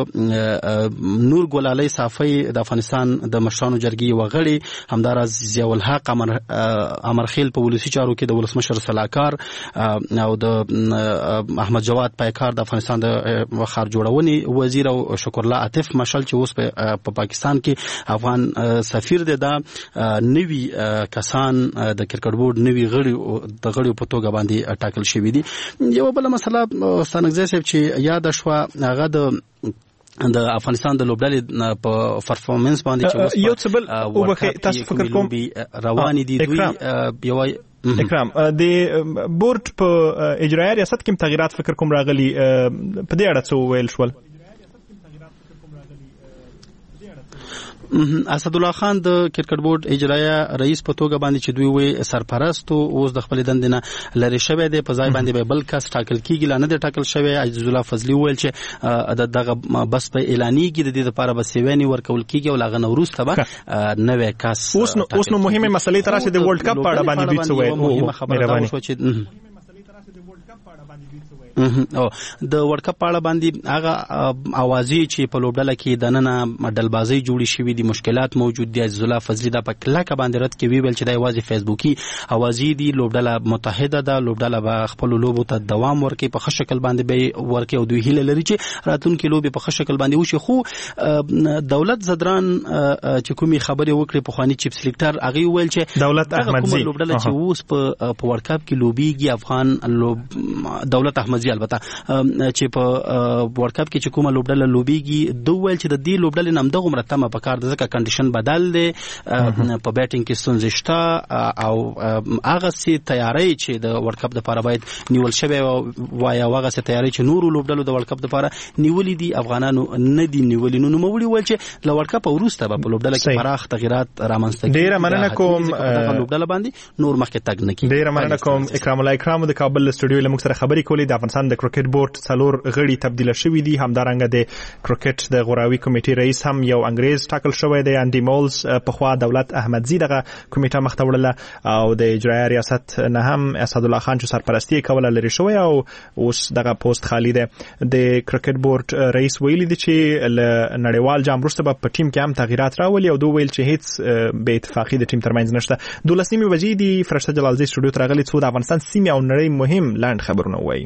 Speaker 13: ک نور ګل علي صافی د افغانستان د مشرانو جرګې وغړي، همدارس ضیاء الحق امرخیل په ولسی چارو کې د ولسمشر صلاحکار او د احمد جواد پایکار د افغانستان د خار جوړونې وزیر او شکر الله عاطف مشال چې اوس په پاکستان کې افغان سفیر دی. دا نوی کسان د کرکټ بورډ نوی غړي په توګه باندې ټاکل شوی دي. یو بل مسله ستانګزی صاحب چې یاد شو هغه د افغانستان د لوبډلې په پرفورمنس باندې چې
Speaker 1: یو څه بل وبخې تاسو فکر کوم
Speaker 13: رواني دي دوی یو
Speaker 1: اکرام د بورډ په اجرایي ریاست کې تغییرات فکر کوم راغلي په دې اړه څه ویل شول؟
Speaker 13: اسد الله خان د کرکټ بورډ اجرایه رئیس په توګه باندې چې دوی وي سرپرست اوس د خپل دندې لری شوی دی، په ځای باندې به بل کس ټاکل کیږي، لا نه دی ټاکل شوی. عزیز الله فضلی ویل چې دغه بس په اعلانېږي د دې لپاره به سیوانی ورکول کیږي او لاغه نوروز ته به نوې کس
Speaker 1: اوس نو مهمه مسلې تر څه د ورلد کپ په اړه باندې ویل شوی.
Speaker 13: مهمه خبره دا شو چې د ورلد کپ په اړه باندې هغه اوازې چې په لوبډله کې د نننه ډلبازي جوړې شوې دي، مشکلات موجود دي. عزیز الله فضلي دا په کلکه باندې رد کوي، ویل چې دا یوازې فیسبوکي اوازې دي. لوبډله متحده ده، لوبډله به خپل لوبو ته دوام ورکړي، په ښه شکل باندې به ورکړي او دوی هیله لري چې راتلونکي لوبې په ښه شکل باندې وشي. خو دولت زدران چې کومي خبرې وکړي په خواني چیف سلیکټر هغه ویل چې
Speaker 1: دولت احمدزي
Speaker 13: لوبډله چې اوس په ورلد کپ کې لوبيږي افغان دولت احمدزي البته چې په ورلد کپ کې چې کومه لوبډله لوبيږي دوی ویل چې د دې لوبډلې نام دغه مرتبه په کار د ځکه کنډیشن بدل دي، په بیټینګ کې ستونزې شته او هغه سي تیاری چې د ورلد کپ لپاره باید نیول شوی وای او هغه سي تیاری چې نورو لوبډلو د ورلد کپ لپاره نیولې دي افغانانو نه دي نیولې. نو نوموړي ویل چې د ورلد کپ وروسته په لوبډله کې پراخ تغیرات رامنځته کیږي. ډیره مننه کوم لوبډله باندې نور مخکې تګ نه کیږي.
Speaker 1: ډیره مننه کوم اکرام الله اکرام د کابل استودیو له موږ سره خبرې کولې. د افغانستان د کرکټ بورډ څلور غړي تبدیل شوي دي، همدارنګه د کرکټ د غوراوي کمیټې رئیس هم یو انګریز ټاکل شوی دی، انډي مولز. پخوا دولت احمدزي دغه کمیټه مخته وړله او د اجرایي ریاست نه هم اسد الله خان چې سرپرستی کوله لري شوی او اوس دغه پوسټ خالی دی. د کرکټ بورډ رئیس ویلي دی چې له نړیوال جام وروسته په ټیم کې هم تغیرات راولي او دوی ویل چې هیڅ به اتفاقی د ټیم ترمنځ نشته. 12 بجې دی فرشته جلالزی استودیو ته راغلي څو د افغانستان سیمې او نړۍ مهم لاند خبرونه وایي.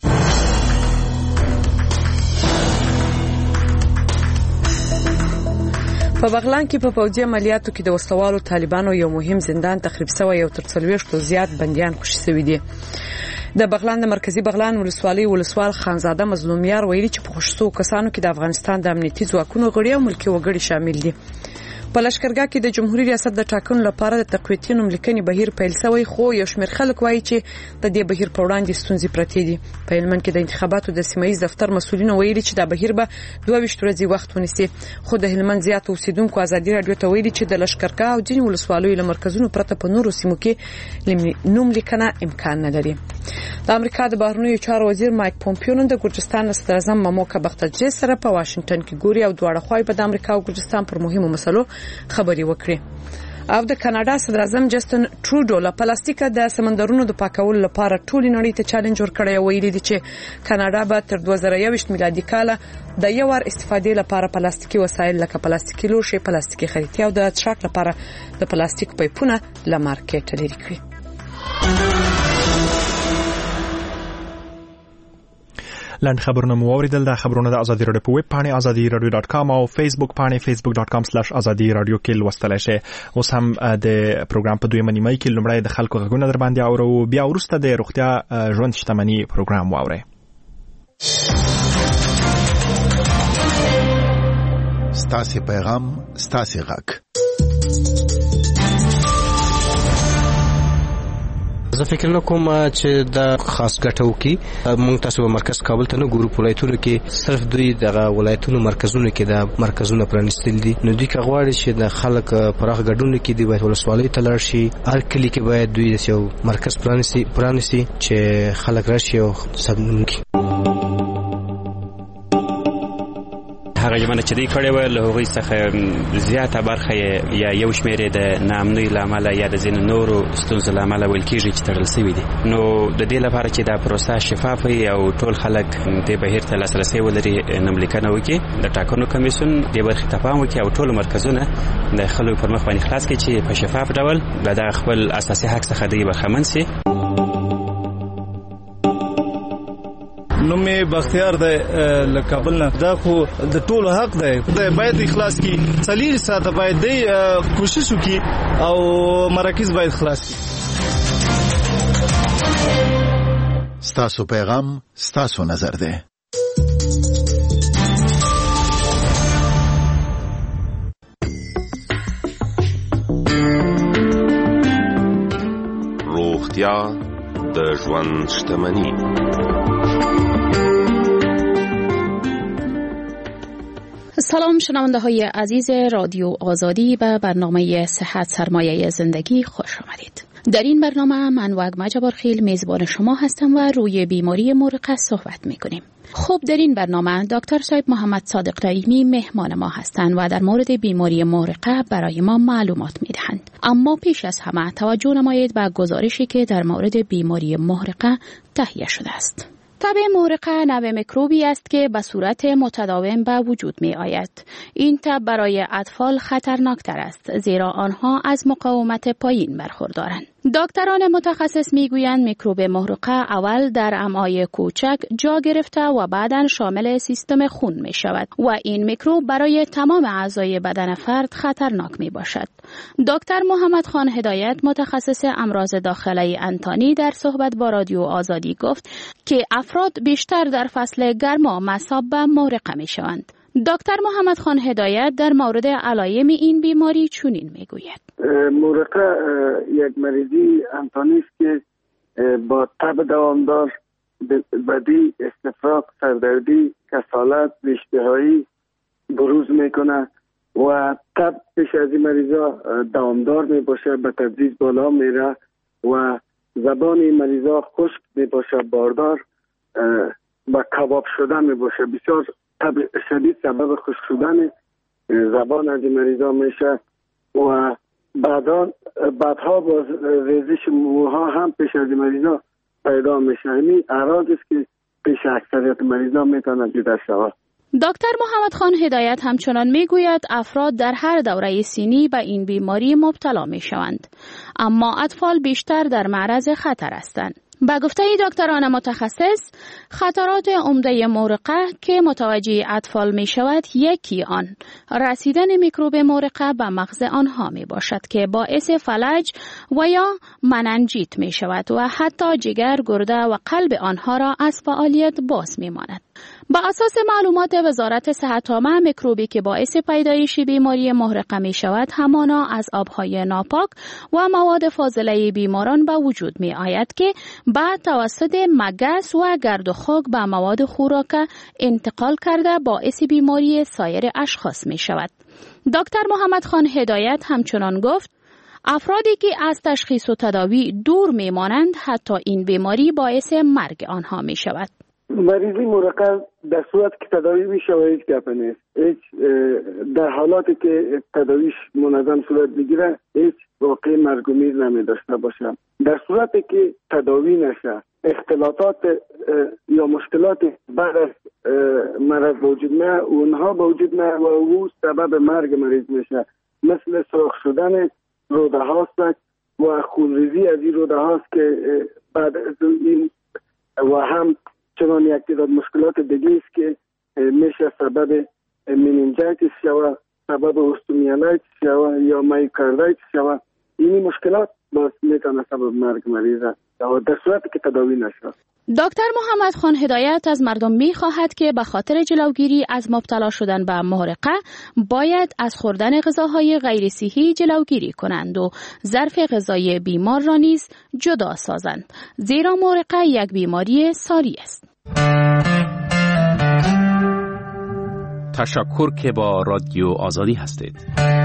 Speaker 2: په بغلان کې په پوځي عملیاتو کې د وسلوالو طالبانو یو مهم زندان تخریب شوی او تر 40 زیات بنديان خوشي شوي دي. د بغلان د مرکزی بغلان ولسوالۍ ولسوال خانزاده مظلومیار ویلي چې په خوشسو کسانو کې د افغانستان د امنیتي ځواکونو غړي او ملکي وګړي شامل دي. په لشکرګاه کې د جمهوریت ریاست د ټاکنو لپاره د تقویتي نوملیکنې بهیر پیل شوی، خو یو شمېر خلک وایي چې د دې بهیر په وړاندې ستونزې پرتې دي. په هلمند کې د انتخاباتو د سیمایي دفتر مسؤلینو ویلي چې دا بهیر به 22 ورځې وخت ونیسي، خو د هلمند زیات اوسیدونکو ازادي رادیو ته ویلي چې د لشکرګاه او ځینې ولسوالیو له مرکزونو پرته په نورو سیمو کې نوملیکنه امکان نه لري. د امریکا د بهرنیو چارو وزیر مایک پومپیو نن د ګورجستان صدر اعظم ماموکا بختجي سره په واشنگټن کې ګوري او دواړه خواوې په امریکا او ګورجستان پر مهمو مسلو خبري وکړي. او د کاناډا صدر اعظم جسټن ټروډو له پلاستیک د سمندرونو د پاکولو لپاره ټول نړۍ ته چالنج ورکړی او ویلي دي چې کاناډا به تر 2021 میلادي کال د یو ور استفادې لپاره پلاستیکي وسایل لکه پلاستیکي لوښي، پلاستیکي خریطې او د ټرک لپاره د پلاستیک پایپونه له مارکیټ لري کړي.
Speaker 1: لاند خبرونه مو اوریدل. د خبرونه د ازادي رادیو په ویب پاڼه azadiradio.com او فیسبوک پاڼه facebook.com/azadiradio کې لوستلای شئ. اوس هم د پروګرام په دویمه نیمه کې لومړی د خلکو غږونه در باندې اورو، بیا وروسته د روغتیا ژوند شتمنۍ پروګرام واورئ.
Speaker 14: ستاسو پیغام ستاسو غږ.
Speaker 15: زه فکر نه کوم چې د خاص ګټو کې مونږ تاسو مرکز کابل ته نه ګورو، ولایتونو کې صرف دوی د ولایتونو مرکزونو کې د مرکزونو پرانستل دي. نو دوی کغواړي چې د خلک پراخ ګډون کې دی باید ولسوالۍ ته لاړ شي، هر کلی کې باید دوی یو مرکز پرانستي چې خلک راشي او سمون کې
Speaker 16: هغه ژمنه چې دوی کړې وه له هغوی څخه زیاته برخه یا یو شمېر یې د ناامنۍ له امله یا د ځینو نورو ستونزو له امله ویل کېږي چې تړل شوي دي. نو د دې لپاره چې دا پروسه شفافه وي او ټول خلک دې بهیر ته لاسرسی ولري، نوملیکنه وکړي، د ټاکنو کمیسیون دې برخې ته پام وکړي او ټول مرکزونه د خلکو پر مخ باندې خلاص کړي چې په شفاف ډول د دغه خپل اساسي حق څخه دوی برخمن شي.
Speaker 17: نومې بختیار دی له کابل نه. دا خو د ټولو حق دی، خدای باید اخلاص کی، 40 ساعته باید دی کوشش وکړي او مراکز باید خلاص کی.
Speaker 14: ستاسو پیغام ستاسو نظر دی.
Speaker 18: روغتیا د ژوند شتمني.
Speaker 19: سلام شنونده های عزیز رادیو آزادی به برنامه صحت سرمایه زندگی خوش آمدید. در این برنامه من وگما جبارخیل میزبان شما هستم و روی بیماری مرقه صحبت میکنیم. خب در این برنامه دکتر صاحب محمد صادق رحیمی مهمان ما هستند و در مورد بیماری مرقه برای ما معلومات میدهند. اما پیش از همه توجه نمایید به گزارشی که در مورد بیماری مرقه تهیه شده است. تب مورقه نوع میکروبی است که به صورت متداوم به وجود می آید. این تب برای اطفال خطرناکتر است زیرا آنها از مقاومت پایین برخوردارند. دکتران متخصص میگویند میکروب مورقه اول در امعای کوچک جا گرفته و بعداً شامل سیستم خون می شود و این میکروب برای تمام اعضای بدن فرد خطرناک می باشد. دکتر محمد خان هدایت متخصص امراض داخلی انتانی در صحبت با رادیو آزادی گفت که افراد بیشتر در فصل گرما مصاب به مورقه می شوند. دکتر محمد خان هدایت در مورد علایم این بیماری چنین میگوید:
Speaker 20: مورقه یک مریضی انتانی است که با تب دوامدار، بدی، استفراغ، سردردی، کسالت، اشتهایی بروز میکنه و تب پیش از این مریضا دوامدار می باشه، به تدریج بالا میره و زبان این مریضا خشک می باشه، باردار، با کباب شدن می باشه. بسیار تب شدید سبب خشک شدن زبان از این مریضا میشه و بعدها با ریزش موها هم پیش از این مریضا پیدا میشه. این اعراض است که پیش اکثریت مریضا میتونه دیده شود.
Speaker 19: دکتر محمد خان هدایت همچنان میگوید افراد در هر دوره سنی به این بیماری مبتلا میشوند، اما اطفال بیشتر در معرض خطر هستند. با گفته دکتران متخصص، خطرات عمده مورقه که متوجه اطفال می شود یکی آن رسیدن میکروب مورقه به مغز آنها می باشد که باعث فلج و یا مننجیت می شود و حتی جگر، گرده و قلب آنها را از فعالیت باز می ماند. با اساس معلومات وزارت صحت عامه، میکروبی که باعث پیدایش بیماری مورقه می شود همانا از آبهای ناپاک و مواد فاضله بیماران به وجود می آید که بعد توسط مگس و گرد و خاک به مواد خوراک انتقال کرده باعث بیماری سایر اشخاص می شود. دکتر محمد خان هدایت همچنان گفت افرادی که از تشخیص و تداوی دور می مانند حتی این بیماری باعث مرگ آنها می شود.
Speaker 20: مریضی مورقه در صورت که تداوی میشه و هیچ گپ نیست. در حالاتی که تداویش منظم صورت بگیره هیچ واقع مرگ و میر نمی داشته باشه. در صورتی که تداوی نشه، اختلاطات یا مشکلات بعد از مرض وجود نه، اونها وجود نه و او سبب مرگ مریض میشه، مثل سرخ شدن روده هاست و خونریزی از این روده هاست که بعد از این و هم چنان یک تعداد مشکلات دیگه است که میشه سبب منینجایتیس شود، سبب اوستومیالیتیس شود یا مایوکاردایتیس شود. این مشکلات باعث میتونه سبب مرگ مریض در صورتی که تداوی نشود.
Speaker 19: دکتر محمد خان هدایت از مردم می‌خواهد که به خاطر جلوگیری از مبتلا شدن به مورقه باید از خوردن غذاهای غیر صحی جلوگیری کنند و ظرف غذایی بیمار را نیز جدا سازند، زیرا مورقه یک بیماری ساری است.
Speaker 21: تشکر که با رادیو آزادی هستید.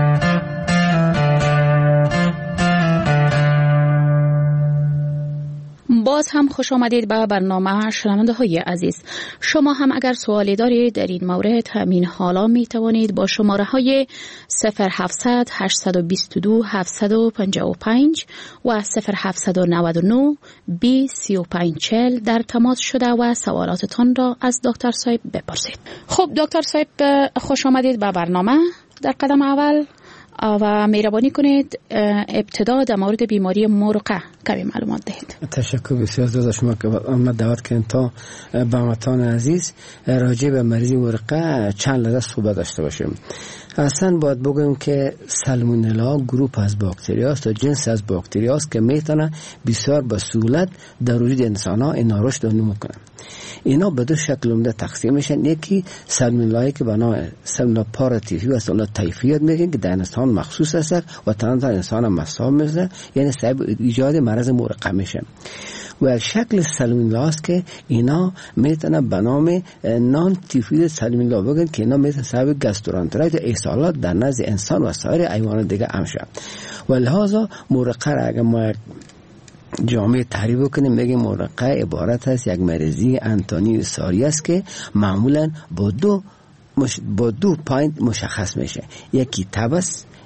Speaker 19: باز هم خوش آمدید به برنامه شنونده های عزیز. شما هم اگر سوالی دارید در این مورد همین حالا می توانید با شماره های 0700 822 755 و 0799 203540 در تماس شده و سوالاتتان را از دکتر صاحب بپرسید. خب دکتر صاحب خوش آمدید به برنامه. در قدم اول و مهربانی کنید ابتدا در مورد بیماری مورقه کمی معلومات دهید.
Speaker 15: تشکر بسیار از شما که ما دعوت کردین تا با هموطنان عزیز راجع به مریضی مورقه چند لحظه صحبت داشته باشیم. اصلا باید بگویم که سالمونلا گروپ از باکتریاست و جنس از باکتریاست که میتونه بسیار به سهولت در وجود انسان‌ها اینا رشد و نمو کنن. اینا به دو شکل عمده تقسیم میشن. یکی سالمونلایی که به نام سالمونلا پاراتیفی و سالمونلا تایفوید میگن که در انسان مخصوص است و تنها انسان مصاب میشه، یعنی سبب ایجاد مرض مورقه میشه. و یک شکل سالمونلا است که اینا میتونه به نام نان تیفوید سالمونلا بگن که اینا میتونه سبب گاسترونتریت یا اسهالات در نزد انسان و سایر حیوانات دیگه هم شه. و لحاظا مورقه را اگر ما جامعه تعریف کنیم میگیم مورقه عبارت است یک مریضی انتانی ساری است که معمولا با دو پوینت مشخص میشه. یکی تب است،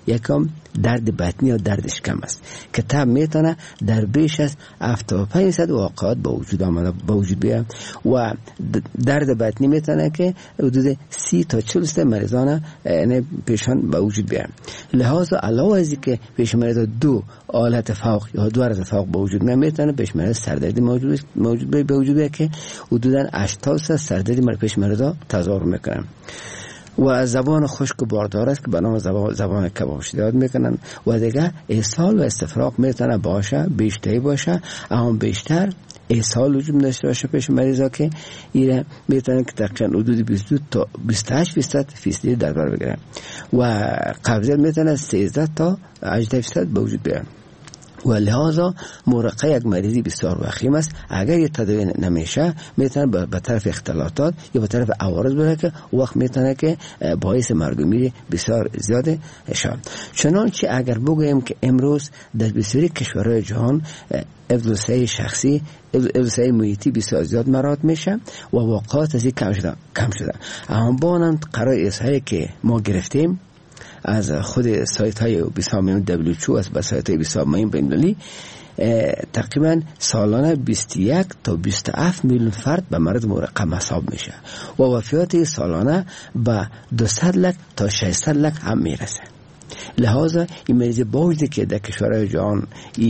Speaker 4: یکم درد بطنی یا دردش کم است که تب میتونه در بیش از 75% واقعات با وجود بیاد و درد بطنی میتونه که حدود 30 تا 40% مریضان یعنی پیشان با وجود بیاد. لحاظا علاوه از اینکه پیش مریض دو حالت فوق یا دو حالت فوق با وجود میتونه پیش مریض سردردی موجود به وجود بیاد که حدوداً 80% سردردی پیش مریضا تظاهر میکنه و زبان خشک و باردار است که به نام زبان کباب شده یاد میکنن و دیگه اسهال و استفراغ میتونه باشه، بیشتری باشه، اما بیشتر اسهال وجود داشته باشه پیش مریضا که ایره میتونه که تقریبا حدود 22 تا 28% در بر بگیره و قبضیت میتونه 13 تا 18% به وجود بیاره و لحاظا مرقه یک مریضی بسیار وخیم است. اگر یه تداوی نمیشه میتونه به طرف اختلالات یا به طرف عوارض بره که وقت میتونه که باعث مرگ و میر بسیار زیاده شود. چنانچه اگر بگوییم که امروز در بسیاری کشورهای جهان افزایش شخصی افزایش محیطی بسیار زیاد مراعات میشه و واقعات از این کم شده اما با آن قرار اصحایی که ما گرفتیم از خود سایت های بسیار مهم WHO از سایت های بسیار مهم بین‌المللی تقریبا سالانه 21 تا 27 میلیون فرد به مرض مرقه مصاب میشه و وفیات سالانه به 200 لک تا 600 لک هم میرسه. لحاظا این مریض با وجودی که در کشورهای جهان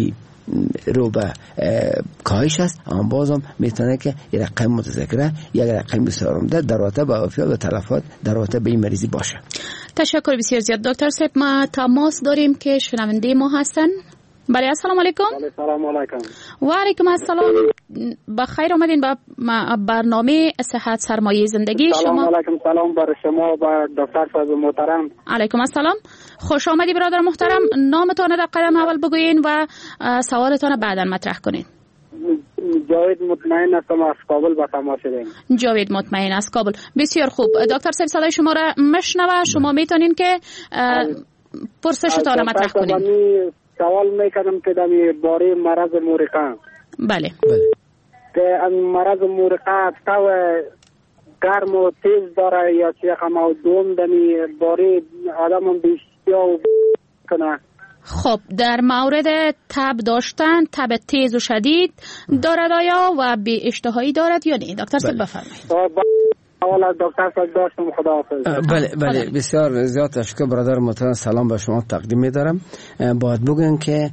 Speaker 4: رو به کاهش است اما بازم میتونه که یک رقم متذکره یک رقم بسیار عمده در رابطه با وفیات و تلفات در رابطه به این مریضی باشه.
Speaker 19: تشکر بسیار زیاد دکتر صاحب. ما تماس داریم که شنونده ما هستن. بله السلام علیکم.
Speaker 22: سلام علیکم.
Speaker 19: و علیکم السلام. بخیر آمدین به برنامه صحت سرمایه زندگی شما.
Speaker 22: سلام علیکم. سلام بر شما و دکتر صاحب محترم.
Speaker 19: علیکم السلام. خوش آمدی برادر محترم. نامتان در قدم اول بگوین و سوالتان بعدا مطرح کنین.
Speaker 22: جاوید مطمئن هستم از کابل با تماس شدیم.
Speaker 19: جاوید مطمئن از کابل. بسیار خوب. دکتر صاحب صدای شما را میشنوه. شما میتونین که پرسشتان را مطرح کنین.
Speaker 22: سوال میکنم که در باره مرض مرقه.
Speaker 19: بله.
Speaker 22: که مرض مرقه تو گرم و تیز داره یا چه رقم دوم دمی باره آدم بیشتر کنه.
Speaker 19: خب در مورد تب داشتن تب تیز و شدید دارد آیا و بی اشتهایی دارد یا نه؟ دکتر صاحب بفرمایید.
Speaker 22: حالا دکتر صاحب داشتم خداحافظ.
Speaker 4: بله بسیار زیاد تشکر برادر محترم. سلام به شما تقدیم می‌دارم. باید بگم که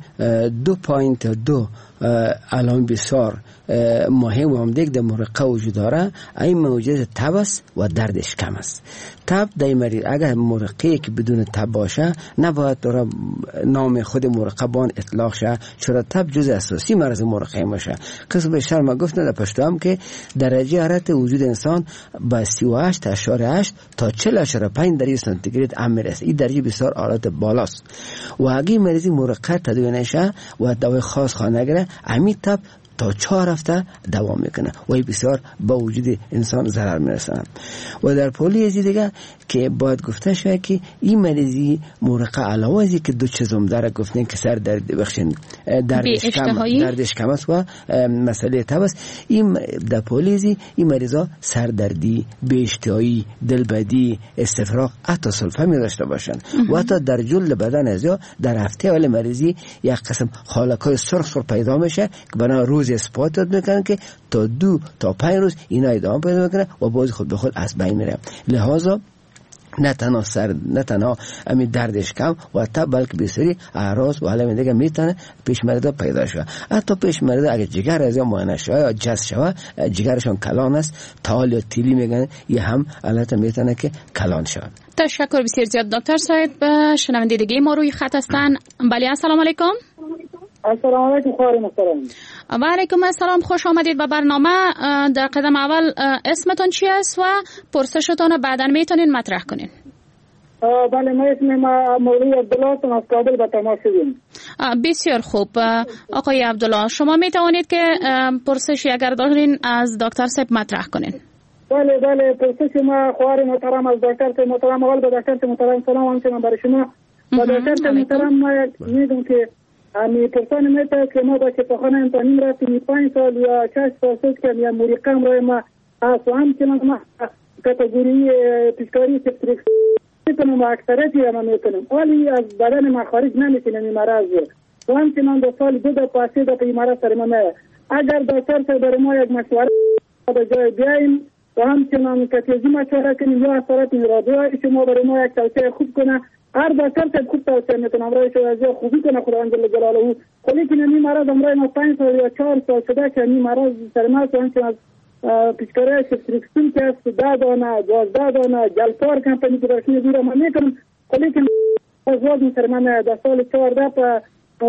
Speaker 4: 2.2 علائم بسیار مهم و عمده در مرقه وجود داره. این موجود تب است و دردش کم است. تب در مریض اگر مرقه که بدون تب باشه نباید نام خود مرقه بان اطلاق شه چرا تب جزء اساسی مرض مرقه باشه. قسم بیشتر ما گفتم در پشت هم که درجه حرارت وجود انسان با 38.8 تا 40.5 درجه سانتیگراد هم میرسه. این درجه بسیار حالت بالاست و اگه مریضی مرقه تداوی نشه و دواء خاص خانه نگیره همین تب تا 4 هفته دوام میکنه و این بسیار با وجود انسان ضرر میرسونه. و در پولی دیگه که باید گفته شده که این مریضی مرقه علاوه از که دو چیزم داره گفتن که سر دردش کم است و مسئله تب است. این در پولیزی این مریضا سردردی، بی‌اشتهایی، دلبدی، استفراغ حتی سلفه می داشته باشن و حتی در جلد بدن از یا در هفته اول مریضی یک قسم خالکای سرخ پیدا میشه که بنا روز اثبات میکنن که تا 2 تا 5 روز اینا ادامه پیدا میکنه و باز خود به خود از بین میره. لحاظا نه تنها همین دردش کم و تا بلکه بسیاری اعراض و علائم دیگه میتونه پیش مرده پیدا شه. حتی پیش مرده اگه جگر از یا معاینه شه یا جست شه جگرشون کلان است تال یا تیلی میگن یه هم علت میتونه که کلان شه.
Speaker 19: تشکر بسیار زیاد دکتر صاحب. شنونده دیگه ما روی خط هستن. بله السلام علیکم.
Speaker 22: السلام علیکم خواهر محترم.
Speaker 19: و علیکم السلام. خوش آمدید به برنامه. در قدم اول اسمتون چی است و پرسشتون بعدا میتونین مطرح کنین.
Speaker 22: بله ما اسمم مولوی عبدالله هستم از کابل به تماس شدیم.
Speaker 19: بسیار خوب آقای عبدالله شما میتوانید که پرسشی اگر دارین از دکتر صاحب مطرح کنین.
Speaker 22: بله پرسش ما خواهر محترم از دکتر صاحب محترم اول به دکتر صاحب محترم سلام همچنان برای شما. و دکتر صاحب محترم ما میدونم که امی پرسان میتونه که ما با چپخانه امتحانیم رفتیم 5 سال یا 6 سال که یا موریقم روی ما از همچنان ما کاتگوری پیشکاری سپتریکس میکنم و اکثریتی را میکنم ولی از بدن ما خارج نمیتونم این مرض و همچنان در سال 2 دفعه 3 دفعه این مرض سر ما میاد. اگر دکتر صاحب برای ما یک مشوره به جای بیاییم و همچنان کتیزی مشوره کنیم یا اثرات این رادیوهای شما برای ما یک توصیه خوب کنه. هر دکتر صاحب خوب توصیه میکنه امرای شما خوبی کنه خداوند جل جلاله. ولی که این مرض امرای ما 5 سال یا 4 سال شده که این مرض سر ما همچنان پیشکاره سیستریکسون که است 10 دانه 12 دانه جلپار کمپانی که برشین زیر ما میکنم ولی که از وزن سر من در سال 4 دفعه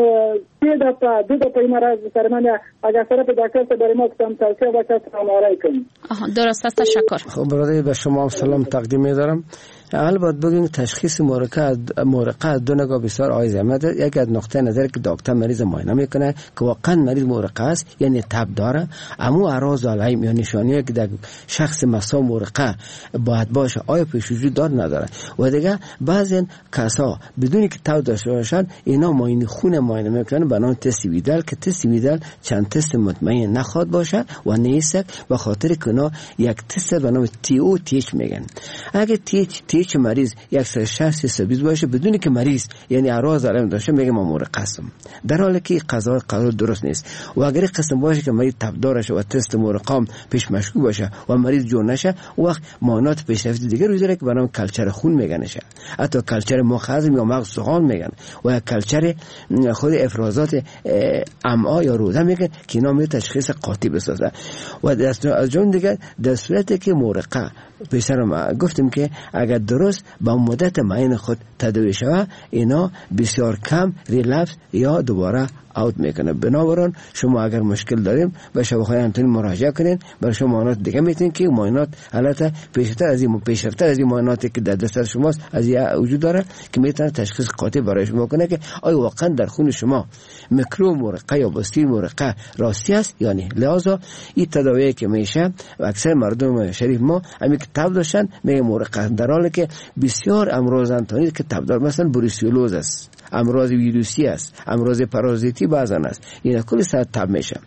Speaker 22: 3 دفعه 2 دفعه این مرض سر من اگر طرف دکتر سے برای ما کتم توصیه باشه سلام علیکم.
Speaker 19: درست است تشکر.
Speaker 4: خب برادر به شما سلام تقدیم می‌دارم. البته بگیم تشخیص مورقه از دو نگاه بسیار عالی است. یک از نقطه نظر که دکتر مریض معاینه میکنه که واقعا مریض مورقه است یعنی تب داره اما اعراض علائم یا نشانه‌ای که در شخص مسا مورقه باید باشه آیا پیش وجود داره نداره. و دیگه بعضی کسا بدون که تب داشته باشن اینا معاینه خون معاینه میکنن به نام تست ویدال که تست ویدال چند تست مطمئن نخواد باشه و نیست به خاطر که اینا یک تست به نام TO TH میگن. اگه TH مریض 160 120 باشه بدون که مریض یعنی اعراض علائم داشته میگه ما مورقه هستم در حالی که قضا درست نیست. و اگر قسم باشه که مریض تب دارشه و تست مورقه پیش مشکوک باشه و مریض جور نشه وقت معاینات پیشرفته دیگه روی داره که به نام کلچر خون میگنشه حتی کلچر مخ یا مغز سوغان میگن و کلچر خود افرازات امعا یا روده میگن که اینا می تشخیص قاطی بسازه. و از جون دیگه در صورتی که مورقه پیشتر ما گفتیم که اگر درست با مدت معین خود تداوی شود اینا بسیار کم ریلپس یا دوباره اوت میکنه. بنابراین شما اگر مشکل داریم به شفاخانه انتونی مراجعه کنین برای شما معاینات دیگه میتونین که معاینات البته پیشتر از این معایناتی که در دست شماست از وجود داره که میتونه تشخیص قاطع برای شما کنه که آیا واقعا در خون شما میکروب مورقه یا باکتری مورقه راستی است یعنی. لذا این تداوی که میشه و اکثر مردم شریف ما همین که تب داشتن میگه مورقه در حالی که بسیار امراض انتانی که تب دار مثلا بروسیولوز است امراض ویروسی است امراض پارازیتی بعضن است اینا کلی سر تب میشه.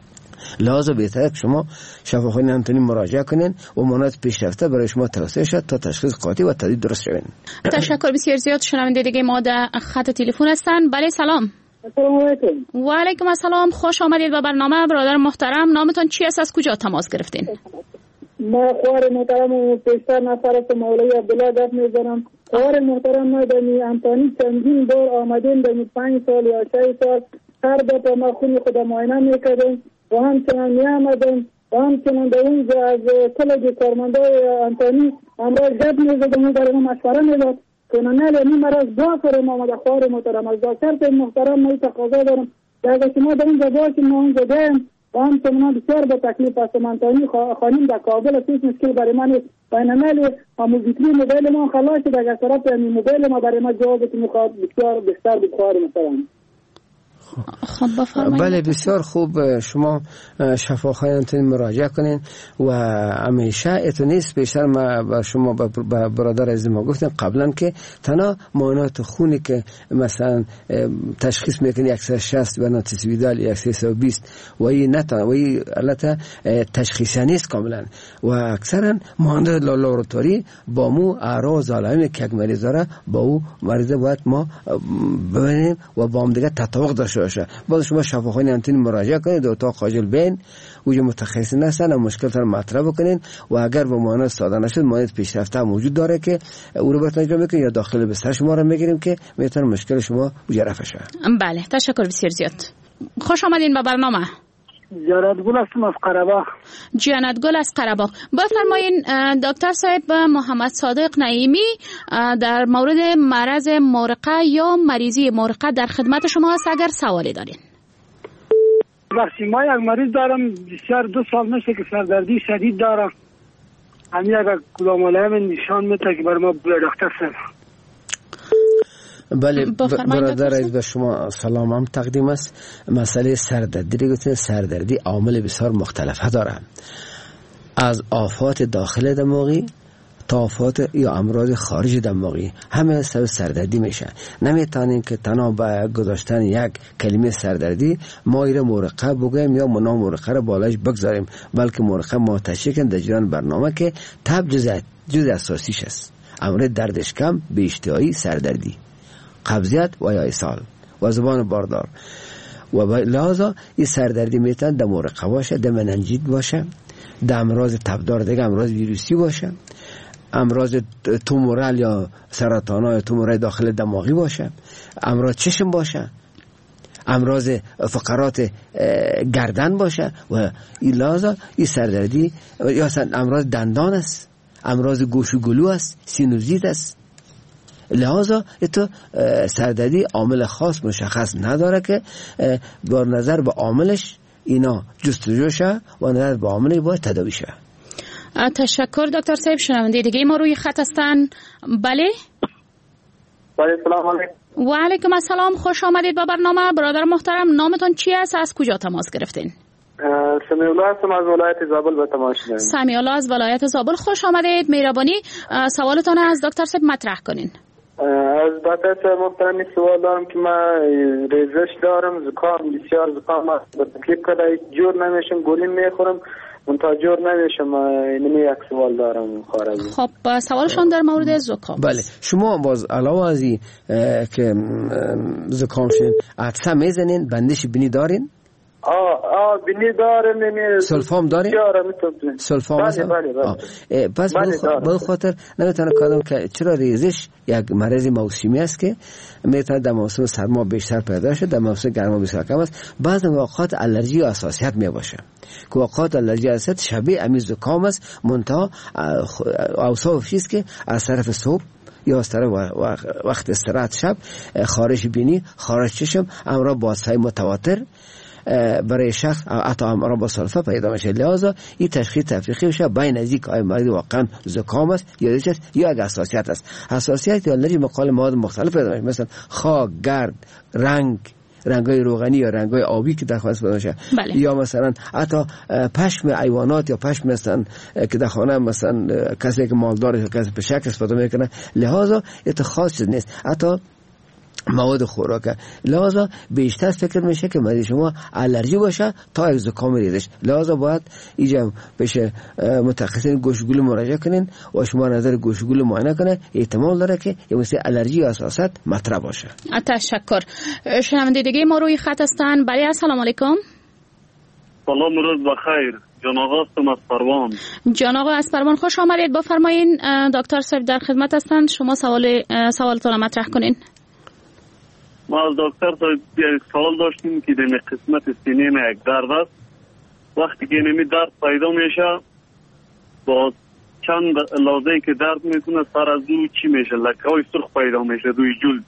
Speaker 4: لازم بهتره که شما شفاخانه انتونی مراجعه کنین و معاینات پیشرفته برای شما توصیه شد تا تشخیص قاطع و تداوی درست شوین.
Speaker 19: تشکر بسیار زیاد. شنونده دیگه ما در خط تلفن هستن. بله سلام.
Speaker 22: السلام علیکم.
Speaker 19: و علیکم السلام. خوش آمدید به برنامه برادر محترم. نامتون چی است از کجا تماس گرفتین؟
Speaker 22: ما خوار محترم پیشتر نفر است مولوی عبدالله گپ میزنم. خوار محترم ما دمی انتانی چندین بار آمدیم دمی 5 سال یا 6 سال هر دفعه ما خون خود معاینه میکردیم و همچنان میامدیم و همچنان در اونجا از کلگی کارمندای انتانی امراض گپ میزدیم برای ما مشوره میداد که نه این مرض داخل ما آمده. خوار محترم از دکتر محترم ما تقاضا دارم اگر شما در اینجا باشیم ما اونجا دیم و همچنان بسیار به تکلیف هستم. انتانی خانم در کابل است هیچ مشکل برای من نیست و اینمالی موزیکلی موبایل ما خلاص شد اگر طرف موبایل ما برای ما جواب که میخواد بسیار بهتر بخوار مثلا.
Speaker 19: خب بفرمایید.
Speaker 4: بله بسیار خوب. شما شفاخانه انتونی مراجعه کنین و همیشه اتو نیست. پیشتر ما با شما با برادر عزیز ما گفتیم قبلا که تنها معاینات خونی که مثلا تشخیص میکنی 160 و ناتیس ویدال 120 و این نتونه و این البته تشخیصی نیست کاملا و اکثرا معاینات لابراتواری با مو اعراض علائمی که یک مریض داره با او مریض باید ما ببینیم و با هم دیگه تطابق داشته باشه. باز شما شفاخانه انتونی مراجعه کنید دو تا خاجل بین وجود متخصصین هستن و مشکلتون مطرح بکنین و اگر با معاینات ساده نشد معاینات پیشرفته موجود داره که او رو براتون اجرا میکنیم یا داخل بستر شما رو میگیریم که میتونه مشکل شما رفع شه.
Speaker 19: بله تشکر بسیار زیاد. خوش آمدین به برنامه.
Speaker 22: جانتگل هستم از قره‌باغ.
Speaker 19: جانتگل از قره‌باغ. بفرمایین دکتر صاحب محمد صادق نعیمی در مورد مرض مورقه یا مریضی مورقه در خدمت شما است اگر سوالی دارین.
Speaker 22: وقتی ما یک مریض دارم بسیار 2 سال میشه که سردردی شدید دارم. همین اگر کدام علائم نشان میده که برای ما دکتر صاحب.
Speaker 4: بله برادر عزیز به شما سلام هم تقدیم است. مسئله سردردی گفتن سردردی عامل بسیار مختلف ها داره از آفات داخل دماغی تا آفات یا امراض خارج دماغی همه سبب سردردی میشه. نمیتونیم که تنها با گذاشتن یک کلمه سردردی ما ایره مورقه بگویم یا نام مورقه رو بالایش بگذاریم بلکه مورقه ما تشریح کنیم در جریان برنامه که تب جزء اساسیش است. امراض درد اشکم، بی اشتهایی، سردردی، قبضیت و یا اسهال و زبان باردار. و لذا این سردردی میتونه در مرقه باشه، در مننجیت باشه، در امراض تبدار دیگه امراض ویروسی باشه، امراض تومورال یا سرطان یا تومورای داخل دماغی باشه، امراض چشم باشه، امراض فقرات گردن باشه و این لازا این سردردی یا امراض دندان است، امراض گوش و گلو است، سینوزیت است. لحاظا تو سردردی عامل خاص مشخص نداره که با نظر به عاملش اینا جستجو شه و نظر به عاملش باید تداوی شه.
Speaker 19: تشکر دکتر صاحب. شنونده دیگه ما روی خط هستن. بله
Speaker 3: سلام علیکم.
Speaker 19: و علیکم السلام، خوش آمدید به برنامه. برادر محترم، نامتون چی است؟ از کجا تماس گرفتین؟
Speaker 3: سمیع الله هستم از ولایت زابل به تماس شدم.
Speaker 19: سمیع الله از ولایت زابل، خوش آمدید. مهربانی سوالتون از دکتر صاحب مطرح کنین.
Speaker 3: از دکتر صاحب محترم سوال دارم که من ریزش دارم، زکام، بسیار زکام است، به تکلیف کده جور نمیشم، گولی میخورم منتها جور نمیشم. اینمی یک سوال دارم خارجی.
Speaker 19: خب سوالشون در مورد زکام.
Speaker 4: بله، شما باز علاوه از این که زکام شین عطسه میزنین، بندش بینی دارین؟
Speaker 3: بینی دارم.
Speaker 4: سلفام دارین؟ سلفام
Speaker 3: بله بله.
Speaker 4: پس به خاطر نمیتونه کدام که چرا ریزش یک مرض موسمی است که میتونه در موسم سرما بیشتر پیدا شه، در موسم گرما بسیار کم است. بعضی اوقات الرژی و حساسیت میباشه که اوقات الرژی و حساسیت شبیه امی زکام است، منتها اوصاف چیست که از طرف صبح یا از طرف وقت استراحت شب خارش بینی، خارش چشم، امراض بازهای متواتر برای شخص حتی امراض با سلفه پیدا میشه. لذا این تشخیص تفریقی میشه بین از اینکه آیا مرض واقعا زکام است یا یا اگه حساسیت است. حساسیت یا الرژی مقال مواد مختلف پیدا میشه، مثلا خاک، گرد، رنگای روغنی یا رنگای آبی که داخل پیدا میشه.
Speaker 19: بله.
Speaker 4: یا مثلا حتی پشم حیوانات یا پشم مثلا که در خانه مثلا کسی که مالدار است کسی پشک استفاده میکنه، لذا ات خاص نیست. حتی مواد خوراک، لذا بیشتر فکر میشه که مریض شما الرژی باشه تا یک زکام ریزش. لذا باید اینجا بشه متخصصین گوشگلو مراجعه کنین و شما نظر گوشگلو معاینه کنه، احتمال داره که یه مثل الرژی یا حساسیت مطرح باشه.
Speaker 19: تشکر. شنونده دیگه ما روی خط هستن. بله السلام علیکم.
Speaker 3: سلام، روز بخیر. جان آقا هستم از پروان.
Speaker 19: جان آقا از پروان، خوش آمدید. بفرمایین دکتر صاحب در خدمت هستند. شما سوالتون مطرح کنین.
Speaker 3: ما از دکتر صاحب یک سوال داشتیم که در قسمت سینه ما یک درد است. وقتی که نمی درد پیدا میشه با چند لحظه که درد میکنه سر از او چی میشه؟ لکه های سرخ پیدا میشه روی جلد.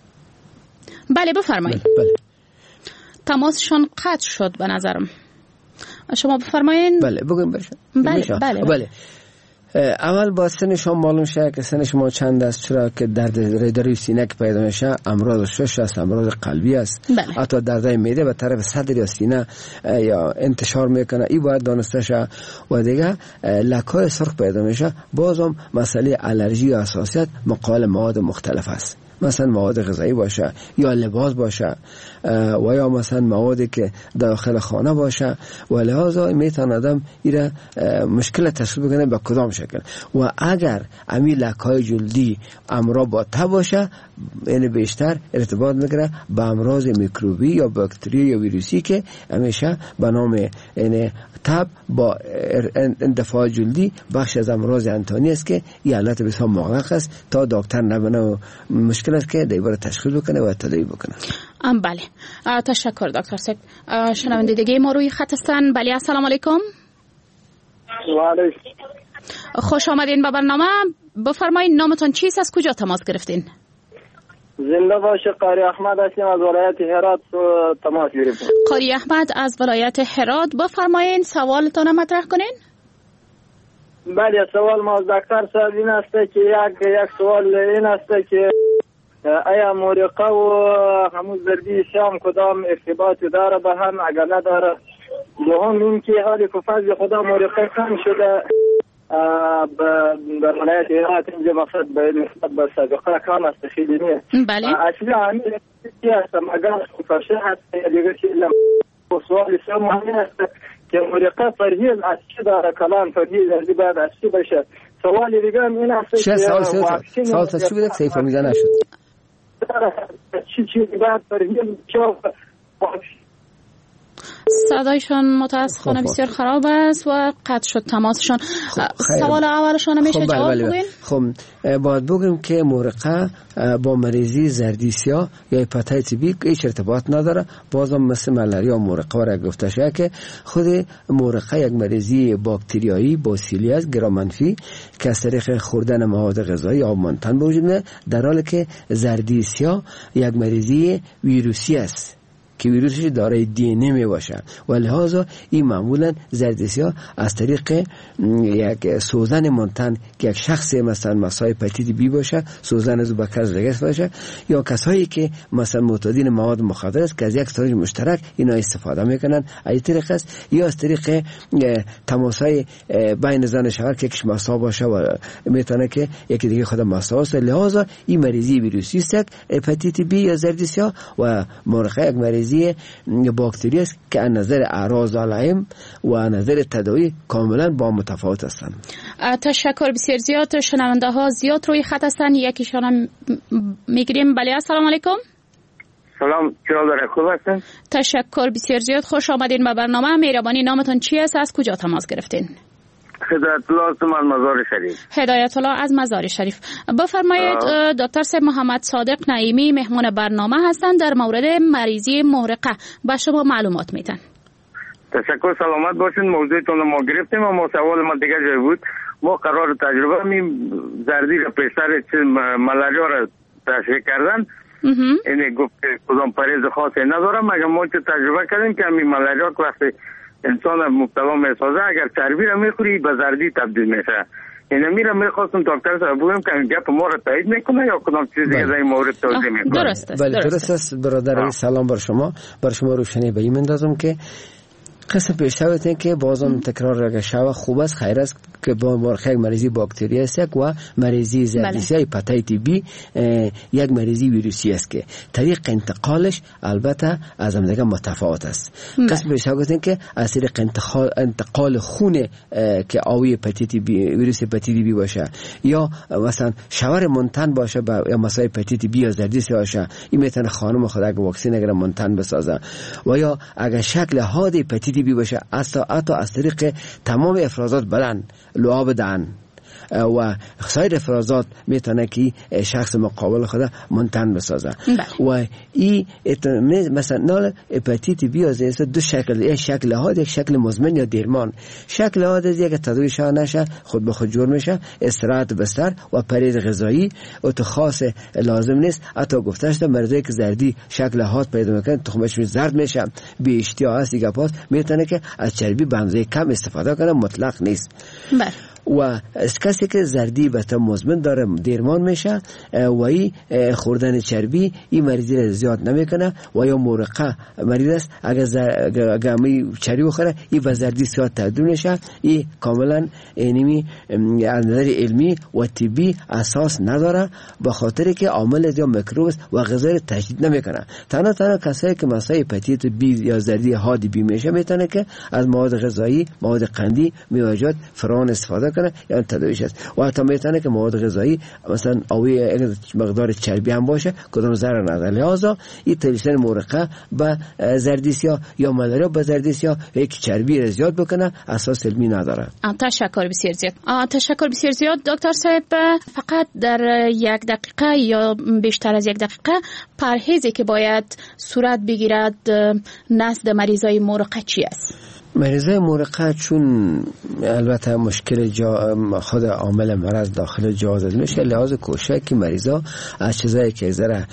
Speaker 19: بله بفرمایید.
Speaker 4: بله.
Speaker 19: تماسشون قطع شد به نظرم. شما بفرمایید.
Speaker 4: بله بگویم بشه.
Speaker 19: بله.
Speaker 4: اول با سن شما معلوم شه که سن شما چند است، چرا که درد ریداری سینه که پیدا میشه امراض شش است، امراض قلبی است.
Speaker 19: بله.
Speaker 4: حتی دردای معده به طرف صدر یا سینه یا انتشار میکنه، این باید دانسته شه. و دیگه لکای سرخ پیدا میشه، بازم مسئله الرژی و حساسیت مقابل مواد مختلف است، مثلا مواد غذایی باشه یا لباس باشه و یا مثلا موادی که داخل خانه باشه و لحاظا میتونه آدم ایره مشکل تشخیص بکنه به کدام شکل. و اگر امی لکهای جلدی امراض با تب باشه، یعنی بیشتر ارتباط میگیره با امراض میکروبی یا باکتری یا ویروسی که همیشه به نام یعنی تب با اندفاع جلدی بخش از امراض انتانی است که این حالت بسیار مغلق است تا دکتر نبینه و مشکل است که دیگر تشخیص بکنه و تداوی بکنه.
Speaker 19: بله تشکر دکتر صاحب. شنونده دیگه ما روی خط هستن. بله السلام علیکم.
Speaker 3: و علیکم.
Speaker 19: خوش آمدین به برنامه. بفرمایید نامتون چیست، از کجا تماس گرفتین؟
Speaker 3: زنده باشه. قاری احمد هستیم از ولایت هرات تماس گرفتیم.
Speaker 19: قاری احمد از ولایت هرات، بفرمایید سوالتون مطرح کنین.
Speaker 3: بله سوال ما از دکتر صاحب این است که یک سوال این است که آیا مورقه و همون زردی شام کدام ارتباطی داره به هم؟ اگر نداره دوم این که حالی که فضل خدا مورقه کم شده در ولایت هرات اینجا مقصد به نسبت به سابقه کم است خیلی نیست.
Speaker 19: بله.
Speaker 3: اصلی عامل چی است؟ اگر فرشه هست یا دیگر چیز سوال سوم همین است که مورقه پرهیز از چی داره؟ کلان پرهیز از باید از چی بشه؟ سوال دیگه این است که
Speaker 4: سوال چی بود که فهمیده نشد؟
Speaker 3: چی بعد پرهیز
Speaker 19: صدایشان متاسفانه بسیار خراب است و قطع شد تماسشان. سوال اولشان میشه جواب بگوین؟
Speaker 4: خب باید بگیم که مورقه با مریضی زردیسیا یا هپاتیت بی هیچ ارتباط نداره. بازم مثل ملاریا مورقه را گفته شده که خود مورقه یک مریضی باکتریایی باسیلی است گرام منفی که از طریق خوردن مواد غذایی آب منتن به وجود میاد، در حالی که زردیسیا یک مریضی ویروسی است که ویروسش دارای دی ان ای می باشه و لحاظا این معمولا زردیسیا از طریق یک سوزن منتن که یک شخص مثلا مسای هپاتیت بی باشه، سوزن زوبکر رگس باشه، یا کسایی که مثلا معتادین مواد مخدر است که از یک سوزن مشترک اینا استفاده میکنن از طریق است، یا از طریق تماسای بین زن و شوهر که یکیش مسا باشه و میتونه که یکی دیگه خود مسا است. لحاظا این مریضی ویروسی است هپاتیت بی یا زردیسیا و مورقه یک مریضی باکتری است که از نظر اعراض علائم و از نظر تداوی کاملا با متفاوت هستند.
Speaker 19: تشکر بسیار زیاد. شنونده ها زیاد روی خط هستند، یکیشان هم میگیریم. بله السلام علیکم.
Speaker 5: سلام، چرا داره خوب هستین؟
Speaker 19: تشکر بسیار زیاد، خوش آمدین به برنامه. مهربانی نامتون چی است؟ از کجا تماس گرفتین؟
Speaker 5: هدایت الله از مزار شریف.
Speaker 19: هدایت الله از مزار شریف. بفرمایید دکتر صاحب محمد صادق نعیمی مهمان برنامه هستند، در مورد مریضی مورقه به شما معلومات میدن.
Speaker 5: تشکر، سلامت باشین. موضوعتون رو ما گرفتیم و سوال ما دیگه جای بود. ما قرار تجربه زردی را پیشتر ملاریا را تشریح کردن. اینه گفت کدام پرهیز خاصی ندارم، مگر ما چه تجربه کردیم که همین ملاریا که وقتی انسان مبتلا میسازه اگر چربی را میخوری به زردی تبدیل میشه. اینه میرم میخواستم دکتر صاحب بگم که این گپ ما را تایید میکنه یا کدام چیزی دیگه در این مورد توضیح میکنه؟
Speaker 4: درست است برادر. سلام بر شما روشنی به این اندازم که قسم پیشتر که بازم تکرار اگر شوه خوب است، خیر است که با مورقه مریضی باکتری است و مریضی زردیسیا هپاتیت بی یک مریضی ویروسی است که طریق انتقالش البته از هم دیگه متفاوت است. قسم پیشتر گفتن که از طریق انتقال خون که آوی هپاتیت بی ویروس هپاتیت بی باشه یا مثلا شوهر منتن باشه یا مسای هپاتیت بی یا زردیسیا باشه، این میتونه خانم خود اگه واکسن اگر منتن بسازه، و یا اگر شکل حاد هپاتیت بی باشه حتی از طریق تمام افرازات بلند لعاب دهن و سایر افرازات میتونه که شخص مقابل خود منتن بسازه. و این مثلا هپاتیت بی از دو شکل، یک شکل حاد، یک شکل مزمن یا درمان. شکل حاد از یک تداوی شاه نشه خود به خود جور میشه، استراحت بستر و پرهیز غذایی و تو خاص لازم نیست. حتی گفته شده مریضی که زردی شکل حاد پیدا میکنه تخمش زرد میشه بی اشتها است دیگه، پاس میتونه که از چربی به اندازه کم استفاده کنه، مطلق نیست. و از کسی که زردی به طور مزمن داره درمان میشه و این خوردن چربی این مریضی را زیاد نمیکنه. و یا مورقه مریض است اگر چربی بخوره این به زردی زیاد تبدیل میشه. این کاملا اینمی از نظر علمی و طبی اساس نداره، به خاطر که عامل یا میکروب و غذا تجدید نمیکنه. تنها کسایی که مسای هپاتیت بی یا زردی حاد بی میشه میتونه که از مواد غذایی، مواد قندی، میوه‌جات فراوان استفاده کنه یا تداویش است. و حتی میتونه که مواد غذایی مثلا اوی مقدار چربی هم باشه کدام ضرر نداره. لحاظا این تلویزیون مورقه به زردیسیا یا ملاریا به زردیسیا یک چربی زیاد بکنه اساس علمی نداره.
Speaker 19: تشکر بسیار زیاد. تشکر بسیار زیاد دکتر صاحب. فقط در یک دقیقه یا بیشتر از یک دقیقه پرهیزی که باید صورت بگیرد نزد مریضای مورقه چی است؟
Speaker 4: مریضای مورقه چون البته مشکل خود عامل مرض داخل جهاز میشه، لحاظ کوشش که مریضا از چیزایی که ذره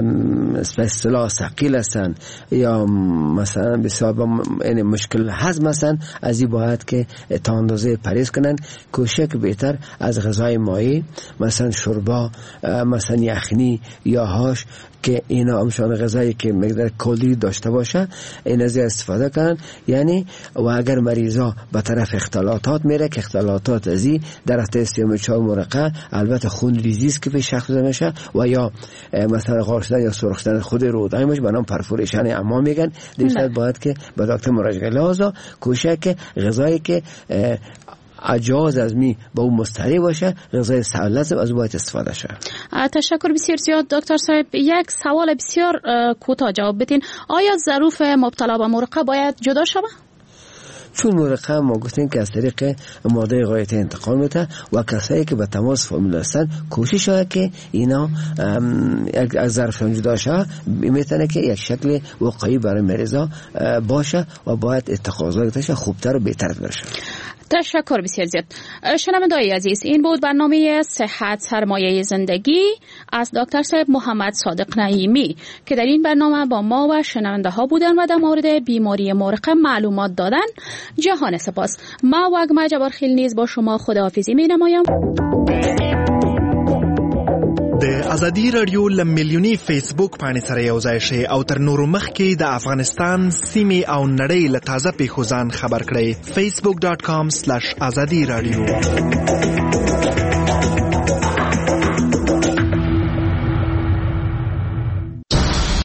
Speaker 4: اصطلاح ثقیل هستن یا مثلا بسبب این مشکل هضم هستن، از این باید که تا اندازه پرهیز کنن. کوشش بهتر از غذای مایع مثلا شوربا، مثلا یخنی یا هاش که اینا همشان غذایی که مقدار کالری داشته باشه این از استفاده کنن. یعنی و اگر مریضا به طرف اختلالات میره که اختلالات ازی در حتی سیوم چای مورقه البته خون ریزی است که به شخص میشه و یا مثلا غارشدن یا سرخشدن خود رودای میشه، به نام پرفوریشن اما میگن. دیگه باید که به دکتر مراجعه. لازم کوشش که غذایی که اجاز از می به اون مستری باشه، غذای سالم از باید استفاده شه.
Speaker 19: تشکر بسیار زیاد دکتر صاحب. یک سوال بسیار کوتاه جواب بدین. آیا ظروف مبتلا به مرقه باید جدا شود؟
Speaker 4: چون مرقه ما گفتیم که از طریق ماده غایطه انتقال میده و کسایی که به تماس فامیل هستن کوشش شده که اینا از ظرف جدا شود، میتونه که یک شکل وقایعی برای مریضا باشه و باید اتخاذات خوبتر و بهتر بشه.
Speaker 19: تشکر بسیار زیاد. شنونده‌های عزیز، این بود برنامه صحت سرمایه زندگی از دکتر صاحب محمد صادق نعیمی که در این برنامه با ما و شنونده ها بودن و در مورد بیماری مرقه معلومات دادن. جهان سپاس. ما واگما جبارخیل نیز با شما خداحافظی می نمایم.
Speaker 1: د ازادي رادیو لمیلیونی فیسبوک باندې سره یو ځای شئ او تر نورو مخکې د افغانستان سیمې او نړۍ له تازه پیښو ځان خبر کړئ. facebook.com/azadi radio